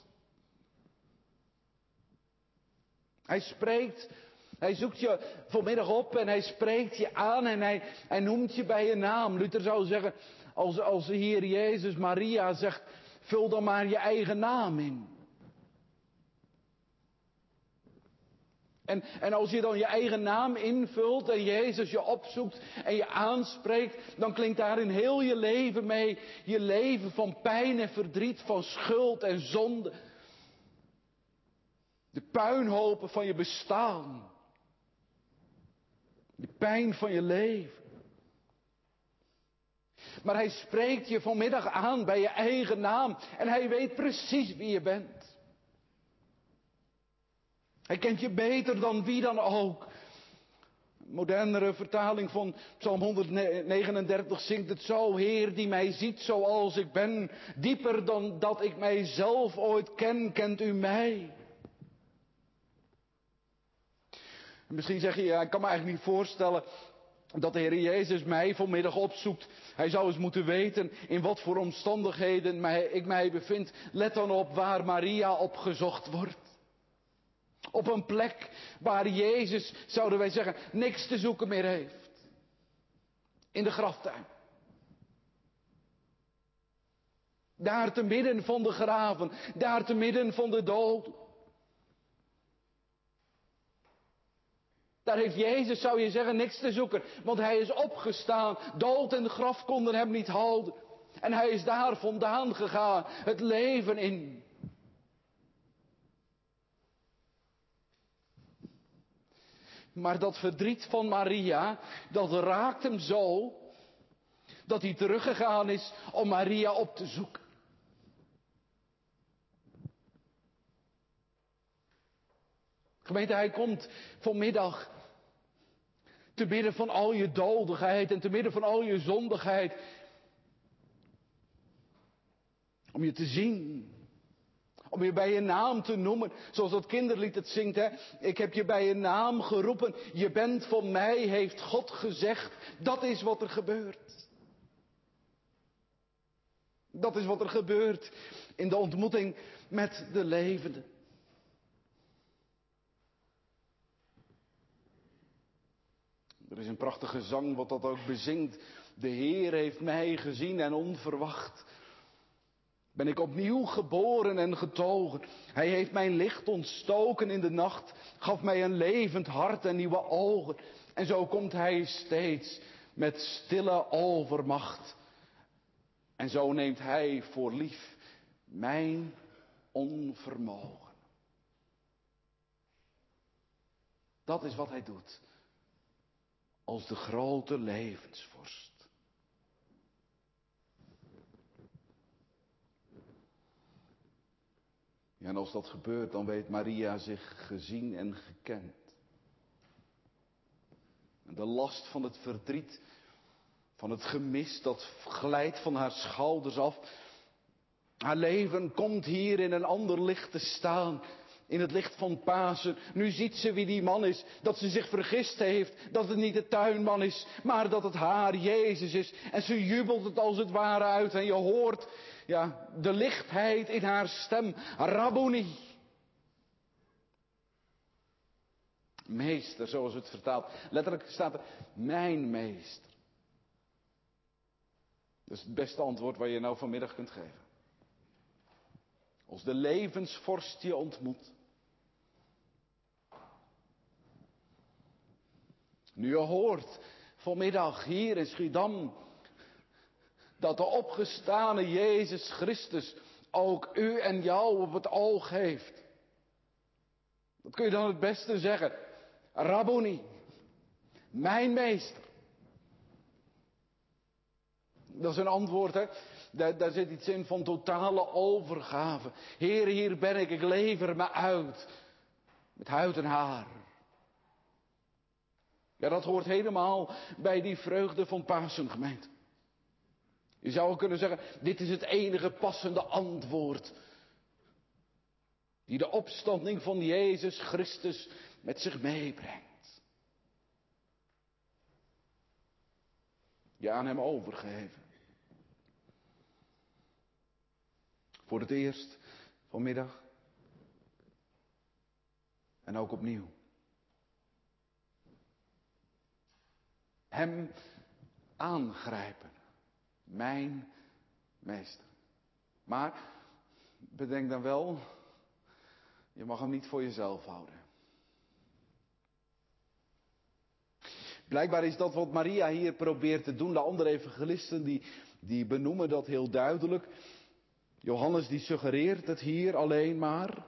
Hij spreekt, hij zoekt je vanmiddag op en hij spreekt je aan en hij noemt je bij je naam. Luther zou zeggen, als de Heer Jezus Maria zegt, vul dan maar je eigen naam in. En als je dan je eigen naam invult en Jezus je opzoekt en je aanspreekt, dan klinkt daarin heel je leven mee. Je leven van pijn en verdriet, van schuld en zonde. De puinhopen van je bestaan. De pijn van je leven. Maar hij spreekt je vanmiddag aan bij je eigen naam en hij weet precies wie je bent. Hij kent je beter dan wie dan ook. Een modernere vertaling van Psalm 139 zingt het zo. Heer die mij ziet zoals ik ben. Dieper dan dat ik mijzelf ooit ken, kent u mij. En misschien zeg je, ik kan me eigenlijk niet voorstellen dat de Heer Jezus mij vanmiddag opzoekt. Hij zou eens moeten weten in wat voor omstandigheden ik mij bevind. Let dan op waar Maria opgezocht wordt. Op een plek waar Jezus, zouden wij zeggen, niks te zoeken meer heeft. In de graftuin. Daar te midden van de graven. Daar te midden van de doden. Daar heeft Jezus, zou je zeggen, niks te zoeken. Want hij is opgestaan. Dood en graf konden hem niet houden. En hij is daar vandaan gegaan. Het leven in. Maar dat verdriet van Maria, dat raakt hem zo, dat hij teruggegaan is om Maria op te zoeken. Gemeente, hij komt vanmiddag te midden van al je dodigheid en te midden van al je zondigheid. Om je te zien. Om je bij je naam te noemen. Zoals dat kinderlied het zingt. Hè? Ik heb je bij je naam geroepen. Je bent van mij, heeft God gezegd. Dat is wat er gebeurt. Dat is wat er gebeurt in de ontmoeting met de levende. Er is een prachtige zang wat dat ook bezingt. De Heer heeft mij gezien en onverwacht ben ik opnieuw geboren en getogen. Hij heeft mijn licht ontstoken in de nacht, gaf mij een levend hart en nieuwe ogen. En zo komt hij steeds met stille overmacht. En zo neemt hij voor lief mijn onvermogen. Dat is wat hij doet. Als de grote levensvorst. Ja, en als dat gebeurt, dan weet Maria zich gezien en gekend. En de last van het verdriet, van het gemis, dat glijdt van haar schouders af. Haar leven komt hier in een ander licht te staan. In het licht van Pasen. Nu ziet ze wie die man is. Dat ze zich vergist heeft. Dat het niet de tuinman is. Maar dat het haar Jezus is. En ze jubelt het als het ware uit. En je hoort de lichtheid in haar stem. Rabboni. Meester, zoals het vertaalt. Letterlijk staat er, mijn meester. Dat is het beste antwoord wat je nou vanmiddag kunt geven. Als de levensvorst je ontmoet. Nu je hoort vanmiddag hier in Schiedam dat de opgestane Jezus Christus ook u en jou op het oog heeft. Dat kun je dan het beste zeggen. Rabboni, mijn meester. Dat is een antwoord, hè. Daar zit iets in van totale overgave. Heer, hier ben ik lever me uit. Met huid en haar. Ja, dat hoort helemaal bij die vreugde van Pasen, gemeente. Je zou kunnen zeggen, dit is het enige passende antwoord. Die de opstanding van Jezus Christus met zich meebrengt. Je aan hem overgeven. Voor het eerst vanmiddag. En ook opnieuw. Hem aangrijpen. Mijn meester. Maar bedenk dan wel, je mag hem niet voor jezelf houden. Blijkbaar is dat wat Maria hier probeert te doen. De andere evangelisten die benoemen dat heel duidelijk. Johannes die suggereert het hier alleen maar.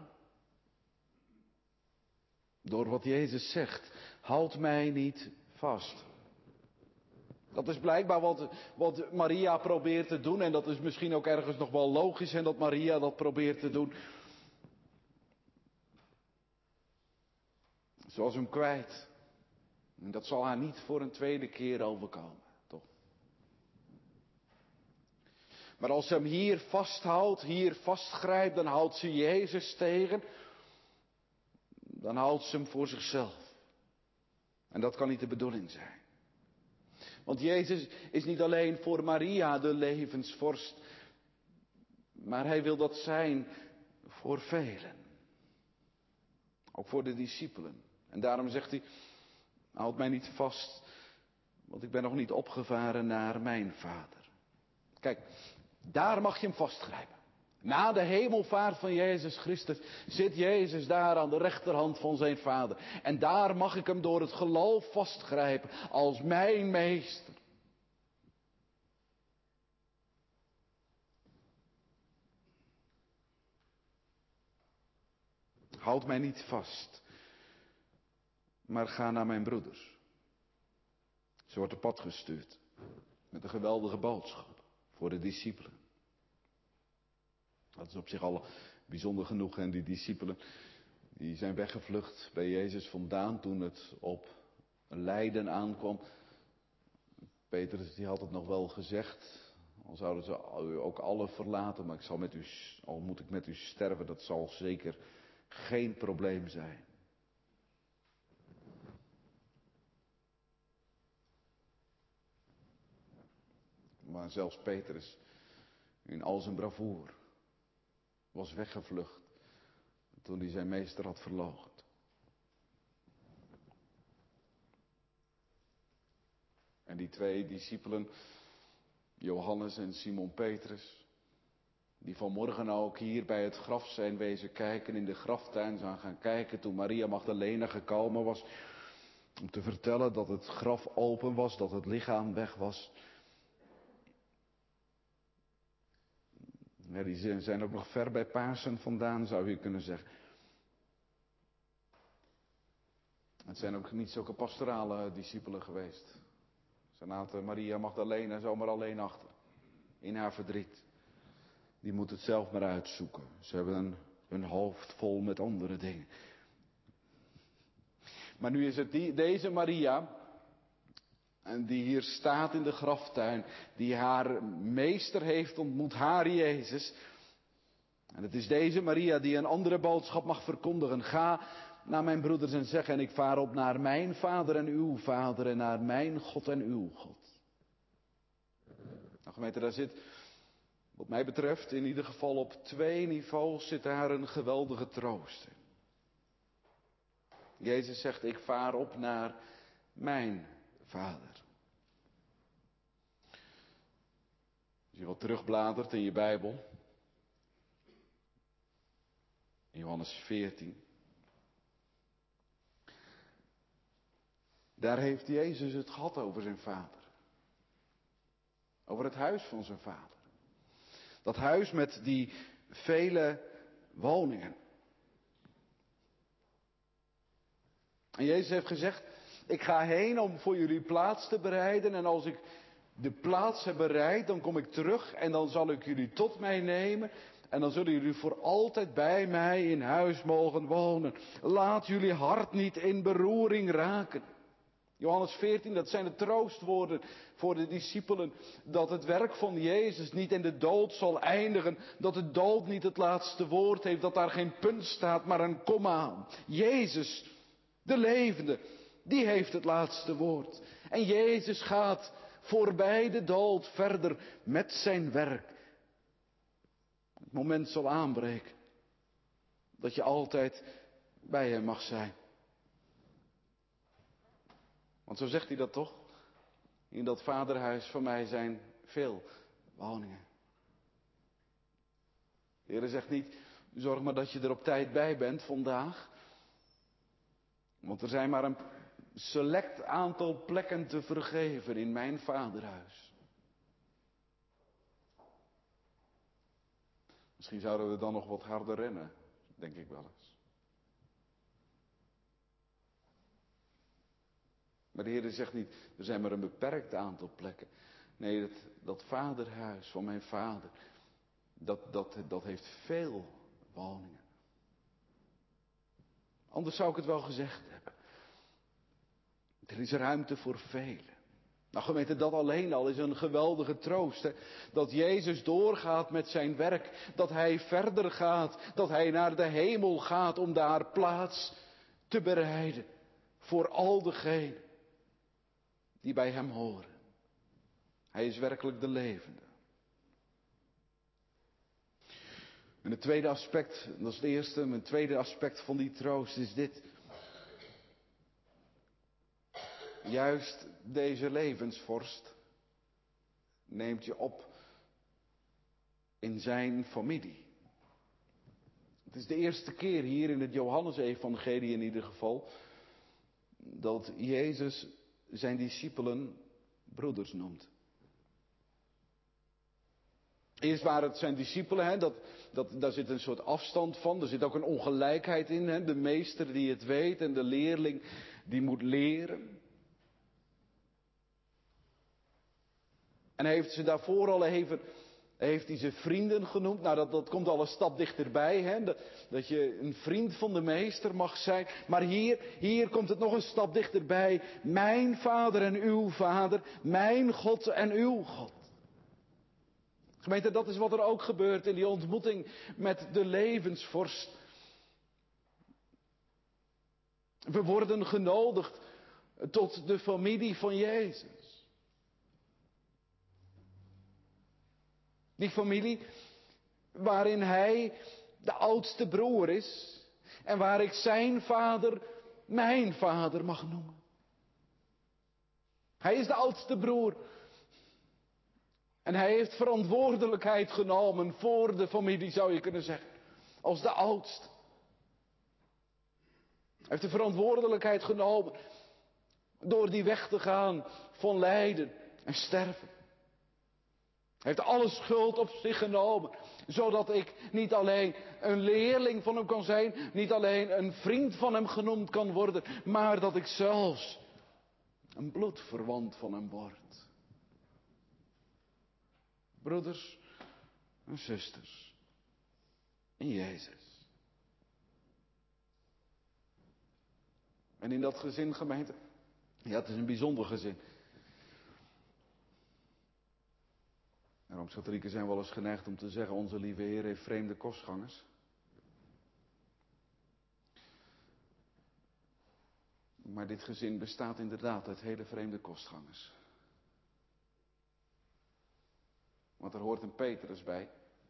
Door wat Jezus zegt. Houd mij niet vast. Dat is blijkbaar wat Maria probeert te doen. En dat is misschien ook ergens nog wel logisch. En dat Maria dat probeert te doen. Ze was hem kwijt. En dat zal haar niet voor een tweede keer overkomen. Toch? Maar als ze hem hier vasthoudt, hier vastgrijpt, dan houdt ze Jezus tegen. Dan houdt ze hem voor zichzelf. En dat kan niet de bedoeling zijn. Want Jezus is niet alleen voor Maria de levensvorst. Maar hij wil dat zijn voor velen. Ook voor de discipelen. En daarom zegt hij, houd mij niet vast, want ik ben nog niet opgevaren naar mijn Vader. Kijk, daar mag je hem vastgrijpen. Na de hemelvaart van Jezus Christus zit Jezus daar aan de rechterhand van zijn Vader. En daar mag ik hem door het geloof vastgrijpen als mijn meester. Houd mij niet vast, maar ga naar mijn broeders. Ze wordt op pad gestuurd met een geweldige boodschap voor de discipelen. Dat is op zich al bijzonder genoeg. En die discipelen die zijn weggevlucht bij Jezus vandaan toen het op lijden aankwam. Petrus die had het nog wel gezegd. Al zouden ze u ook alle verlaten, maar al moet ik met u sterven, dat zal zeker geen probleem zijn. Maar zelfs Petrus, in al zijn bravoer, was weggevlucht toen hij zijn meester had verloochend. En die twee discipelen, Johannes en Simon Petrus, die vanmorgen ook hier bij het graf zijn wezen kijken, in de graftuin zijn gaan kijken toen Maria Magdalena gekomen was om te vertellen dat het graf open was, dat het lichaam weg was. Ja, die zijn ook nog ver bij Pasen vandaan, zou je kunnen zeggen. Het zijn ook niet zulke pastorale discipelen geweest. Ze laten Maria Magdalena zomaar alleen achter, in haar verdriet. Die moet het zelf maar uitzoeken. Ze hebben hun hoofd vol met andere dingen. Maar nu is het deze Maria, en die hier staat in de graftuin, die haar meester heeft ontmoet, haar Jezus. En het is deze Maria die een andere boodschap mag verkondigen. Ga naar mijn broeders en zeg, en ik vaar op naar mijn Vader en uw Vader en naar mijn God en uw God. Nou gemeente, daar zit, wat mij betreft, in ieder geval op 2 niveaus zit daar een geweldige troost in. Jezus zegt, ik vaar op naar mijn Vader. Als je wat terugbladert in je Bijbel, in Johannes 14. Daar heeft Jezus het gehad over zijn Vader. Over het huis van zijn Vader. Dat huis met die vele woningen. En Jezus heeft gezegd, ik ga heen om voor jullie plaats te bereiden. En als ik de plaats heb bereid, dan kom ik terug en dan zal ik jullie tot mij nemen. En dan zullen jullie voor altijd bij mij in huis mogen wonen. Laat jullie hart niet in beroering raken. Johannes 14, dat zijn de troostwoorden voor de discipelen. Dat het werk van Jezus niet in de dood zal eindigen. Dat de dood niet het laatste woord heeft. Dat daar geen punt staat, maar een komma. Jezus, de levende, die heeft het laatste woord. En Jezus gaat voorbij de dood verder met zijn werk. Het moment zal aanbreken dat je altijd bij hem mag zijn. Want zo zegt hij dat toch? In dat vaderhuis van mij zijn veel woningen. De Heer zegt niet, zorg maar dat je er op tijd bij bent vandaag. Want er zijn maar een select aantal plekken te vergeven in mijn vaderhuis. Misschien zouden we dan nog wat harder rennen, denk ik wel eens. Maar de Heer zegt niet, er zijn maar een beperkt aantal plekken. Nee, dat vaderhuis van mijn vader, dat heeft veel woningen. Anders zou ik het wel gezegd hebben. Er is ruimte voor velen. Nou gemeente, dat alleen al is een geweldige troost. Hè? Dat Jezus doorgaat met zijn werk. Dat hij verder gaat. Dat hij naar de hemel gaat om daar plaats te bereiden. Voor al degenen die bij hem horen. Hij is werkelijk de levende. En het tweede aspect, dat is het eerste, mijn tweede aspect van die troost is dit. Juist deze levensvorst neemt je op in zijn familie. Het is de eerste keer hier in het Johannesevangelie in ieder geval dat Jezus zijn discipelen broeders noemt. Eerst waren het zijn discipelen, daar zit een soort afstand van. Er zit ook een ongelijkheid in. De meester die het weet en de leerling die moet leren. En hij heeft ze daarvoor al even, heeft hij ze vrienden genoemd. Nou, dat komt al een stap dichterbij. Dat je een vriend van de meester mag zijn. Maar hier komt het nog een stap dichterbij. Mijn vader en uw vader. Mijn God en uw God. Gemeente, dat is wat er ook gebeurt in die ontmoeting met de levensvorst. We worden genodigd tot de familie van Jezus. Die familie waarin hij de oudste broer is en waar ik zijn vader mijn vader mag noemen. Hij is de oudste broer. En hij heeft verantwoordelijkheid genomen voor de familie, zou je kunnen zeggen. Als de oudste. Hij heeft de verantwoordelijkheid genomen door die weg te gaan van lijden en sterven. Hij heeft alle schuld op zich genomen, zodat ik niet alleen een leerling van hem kan zijn, niet alleen een vriend van hem genoemd kan worden, maar dat ik zelfs een bloedverwant van hem word. Broeders en zusters in Jezus. En in dat gezin, gemeente, ja, het is een bijzonder gezin. En Rooms-Katholieken zijn wel eens geneigd om te zeggen, onze lieve Heer heeft vreemde kostgangers. Maar dit gezin bestaat inderdaad uit hele vreemde kostgangers. Want er hoort een Petrus bij.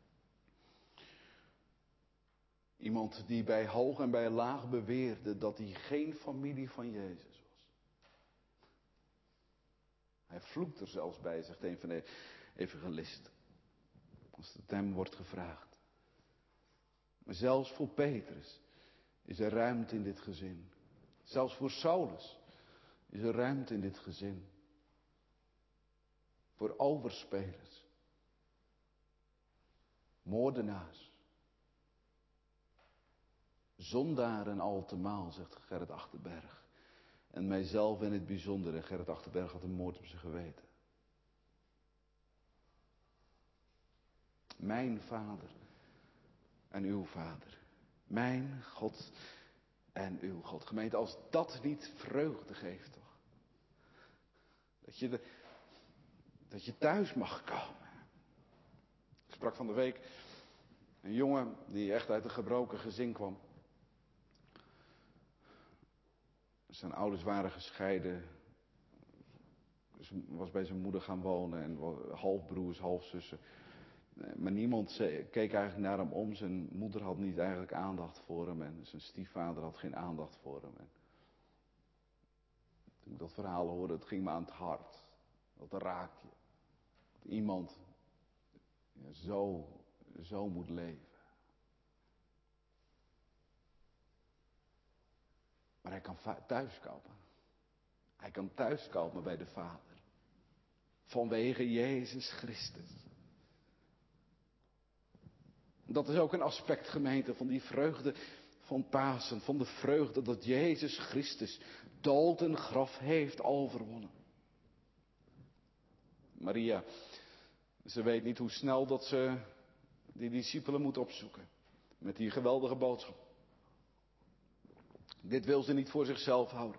Iemand die bij hoog en bij laag beweerde dat hij geen familie van Jezus was. Hij vloekt er zelfs bij, zegt een van de evangelisten. Als het hem wordt gevraagd. Maar zelfs voor Petrus is er ruimte in dit gezin. Zelfs voor Saulus is er ruimte in dit gezin. Voor overspelers. Moordenaars. Zondaren altemaal, zegt Gerrit Achterberg. En mijzelf in het bijzonder. En Gerrit Achterberg had een moord op zijn geweten. Mijn vader en uw vader. Mijn God en uw God. Gemeente, als dat niet vreugde geeft toch. Dat je thuis mag komen. Ik sprak van de week een jongen die echt uit een gebroken gezin kwam. Zijn ouders waren gescheiden. Was bij zijn moeder gaan wonen. En halfbroers, halfzussen. Maar niemand keek eigenlijk naar hem om. Zijn moeder had niet eigenlijk aandacht voor hem. En zijn stiefvader had geen aandacht voor hem. En toen ik dat verhaal hoorde, het ging me aan het hart. Dat raak je. Dat iemand zo moet leven. Maar hij kan thuiskomen. Hij kan thuiskomen bij de Vader. Vanwege Jezus Christus. Dat is ook een aspect, gemeente, van die vreugde van Pasen. Van de vreugde dat Jezus Christus dood en graf heeft overwonnen. Maria, ze weet niet hoe snel dat ze die discipelen moet opzoeken. Met die geweldige boodschap. Dit wil ze niet voor zichzelf houden.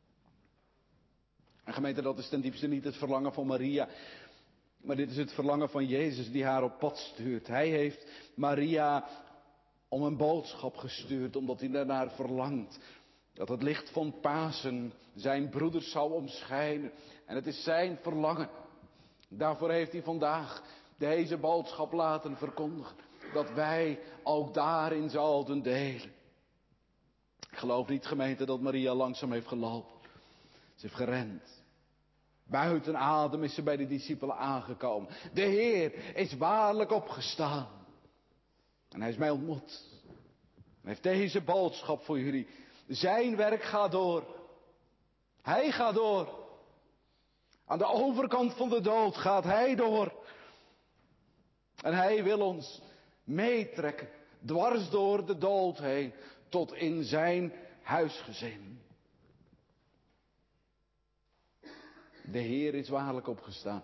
En gemeente, dat is ten diepste niet het verlangen van Maria. Maar dit is het verlangen van Jezus die haar op pad stuurt. Hij heeft Maria om een boodschap gestuurd, omdat hij daarnaar verlangt. Dat het licht van Pasen zijn broeders zou omschijnen. En het is zijn verlangen. Daarvoor heeft hij vandaag deze boodschap laten verkondigen. Dat wij ook daarin zouden delen. Ik geloof niet, gemeente, dat Maria langzaam heeft gelopen. Ze heeft gerend. Buiten adem is ze bij de discipelen aangekomen. De Heer is waarlijk opgestaan. En hij is mij ontmoet. heeft deze boodschap voor jullie. Zijn werk gaat door. Hij gaat door. Aan de overkant van de dood gaat hij door. En hij wil ons meetrekken, dwars door de dood heen, tot in zijn huisgezin. De Heer is waarlijk opgestaan.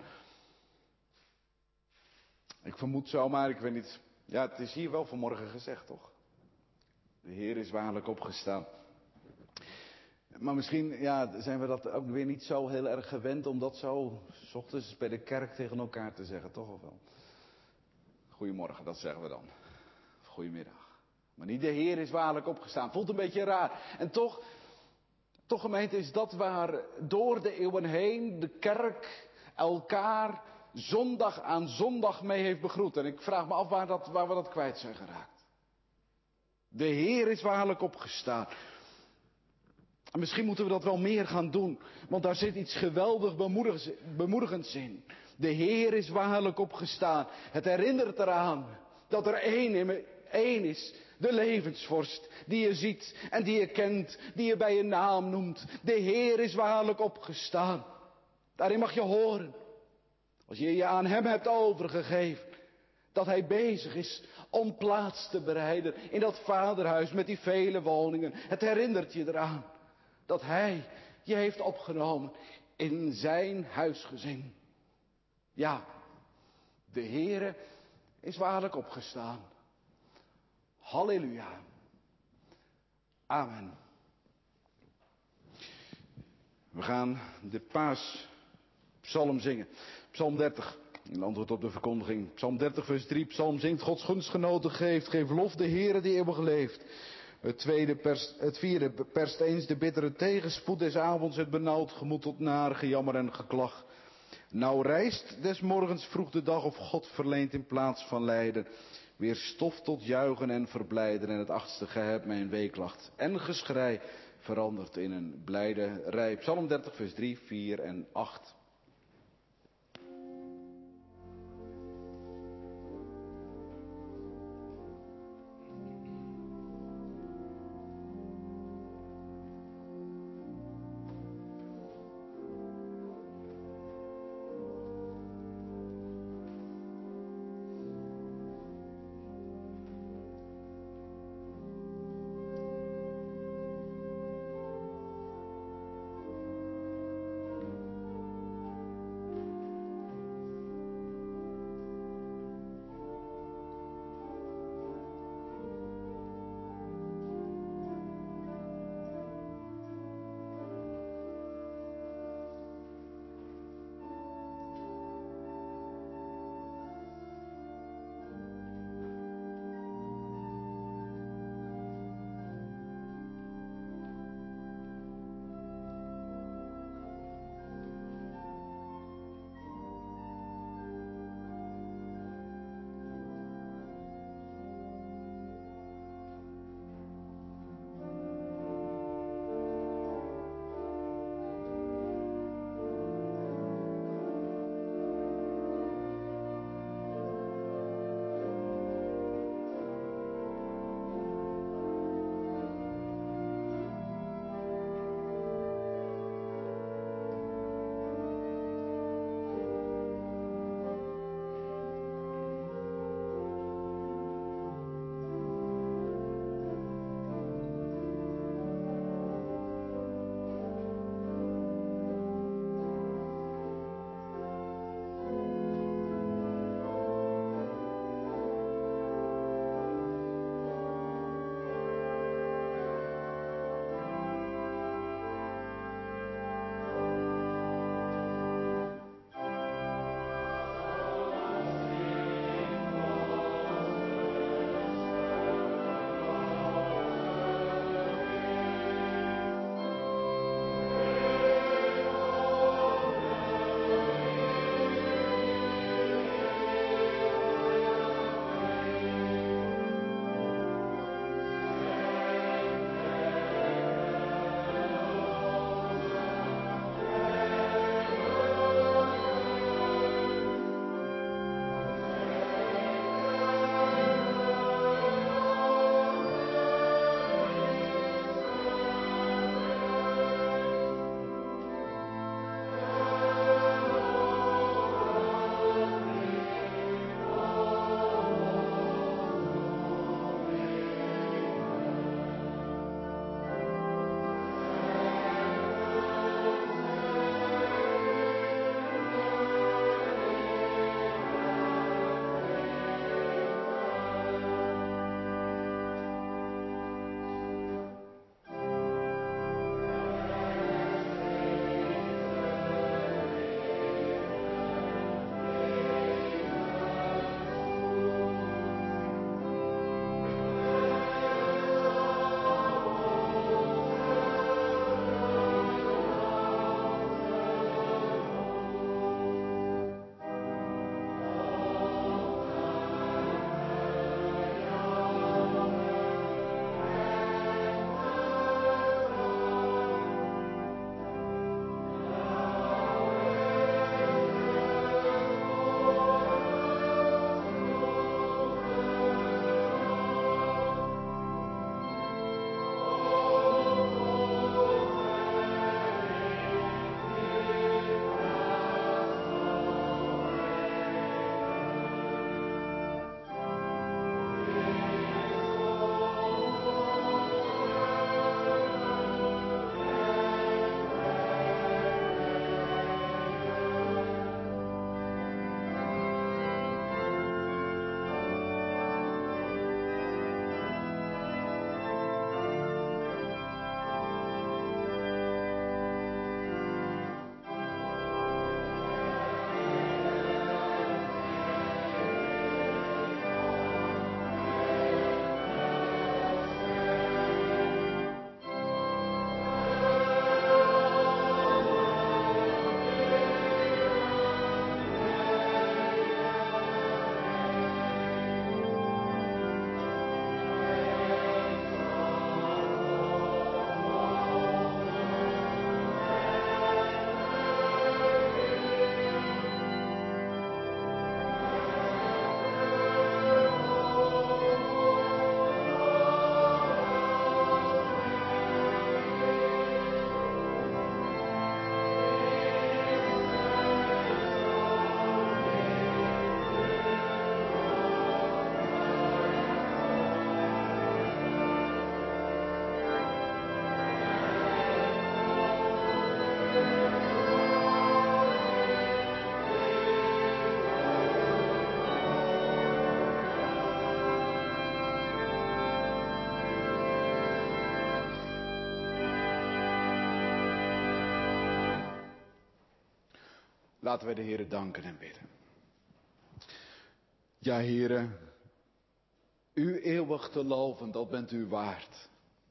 Ik vermoed zomaar, ik weet niet. Ja, het is hier wel vanmorgen gezegd, toch? De Heer is waarlijk opgestaan. Maar misschien zijn we dat ook weer niet zo heel erg gewend om dat zo 's ochtends bij de kerk tegen elkaar te zeggen, toch of wel? Goedemorgen, dat zeggen we dan. Goedemiddag. Maar niet de Heer is waarlijk opgestaan. Voelt een beetje raar. En toch gemeente, is dat waar door de eeuwen heen de kerk elkaar zondag aan zondag mee heeft begroet. En ik vraag me af waar we dat kwijt zijn geraakt. De Heer is waarlijk opgestaan. En misschien moeten we dat wel meer gaan doen. Want daar zit iets geweldig bemoedigends in. De Heer is waarlijk opgestaan. Het herinnert eraan dat er één is. De levensvorst. Die je ziet en die je kent. Die je bij je naam noemt. De Heer is waarlijk opgestaan. Daarin mag je horen. Als je je aan hem hebt overgegeven. Dat hij bezig is om plaats te bereiden in dat vaderhuis met die vele woningen. Het herinnert je eraan dat hij je heeft opgenomen in zijn huisgezin. Ja, de Heere is waarlijk opgestaan. Halleluja. Amen. We gaan de paaspsalm zingen. Psalm 30. In antwoord op de verkondiging. Psalm 30 vers 3. Psalm zingt: Gods gunstgenoten geeft. Geef lof de Heere die eeuwig leeft. Het vierde perst eens de bittere tegenspoed des avonds, het benauwd gemoed tot naar gejammer en geklag. Nou rijst des morgens vroeg de dag, of God verleent in plaats van lijden weer stof tot juichen en verblijden. En het achtste geheb mijn weeklacht en geschrei verandert in een blijde rij. Psalm 30 vers 3, 4 en 8. Laten wij de Heere danken en bidden. Ja, Heere, u eeuwig te loven, dat bent u waard.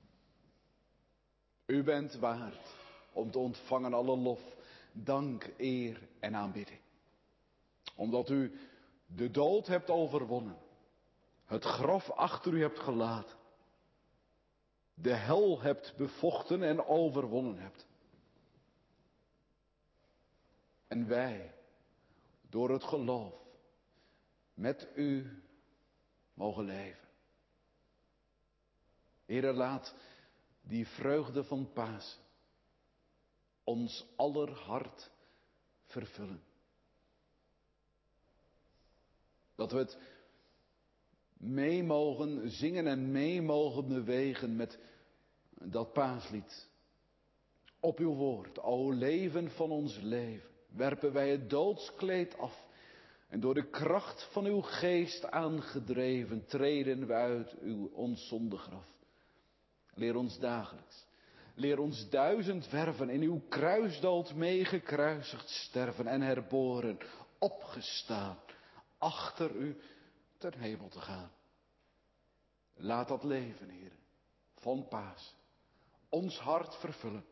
U bent waard om te ontvangen alle lof, dank, eer en aanbidding. Omdat u de dood hebt overwonnen, het graf achter u hebt gelaten, de hel hebt bevochten en overwonnen hebt. En wij, door het geloof, met u mogen leven. Heere, laat die vreugde van Pasen ons aller hart vervullen. Dat we het mee mogen zingen en mee mogen bewegen met dat paaslied. Op uw woord, o leven van ons leven, werpen wij het doodskleed af. En door de kracht van uw geest aangedreven, treden we uit ons zondegraf. Leer ons dagelijks, leer ons duizend werven, in uw kruisdood meegekruisigd sterven en herboren, opgestaan, achter u ten hemel te gaan. Laat dat leven, Heer, van Paas, ons hart vervullen.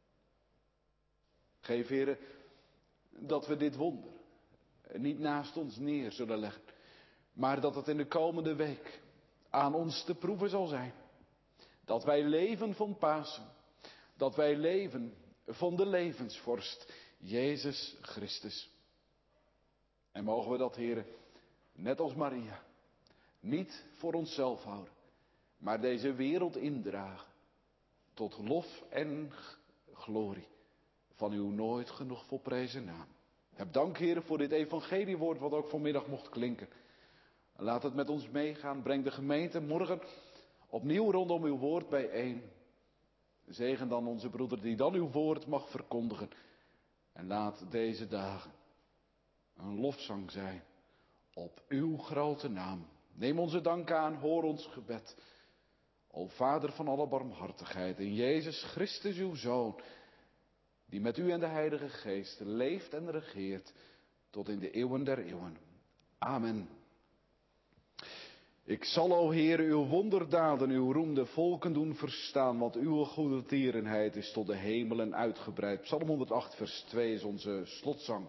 Geef, Heer, dat we dit wonder niet naast ons neer zullen leggen, maar dat het in de komende week aan ons te proeven zal zijn. Dat wij leven van Pasen, dat wij leven van de levensvorst, Jezus Christus. En mogen we dat, Heer, net als Maria, niet voor onszelf houden, maar deze wereld indragen, tot lof en glorie van uw nooit genoeg volprezen naam. Heb dank, Heer, voor dit evangeliewoord wat ook vanmiddag mocht klinken. Laat het met ons meegaan. Breng de gemeente morgen opnieuw rondom uw woord bijeen. Zegen dan onze broeder die dan uw woord mag verkondigen. En laat deze dagen een lofzang zijn op uw grote naam. Neem onze dank aan, hoor ons gebed. O Vader van alle barmhartigheid, in Jezus Christus uw Zoon, die met u en de Heilige Geest leeft en regeert tot in de eeuwen der eeuwen. Amen. Ik zal, o Heer, uw wonderdaden, uw roem de volken doen verstaan, want uw goede tierenheid is tot de hemelen uitgebreid. Psalm 108 vers 2 is onze slotzang.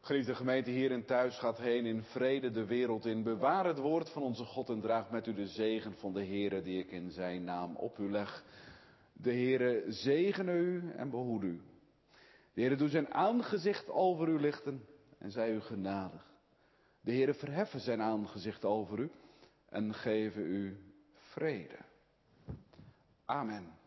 Geliefde gemeente, hier en thuis, gaat heen in vrede de wereld in. Bewaar het woord van onze God en draag met u de zegen van de Heere die ik in zijn naam op u leg. De Heere zegene u en behoede u. De Heere doet zijn aangezicht over u lichten en zij u genadig. De Heere verheffen zijn aangezicht over u en geven u vrede. Amen.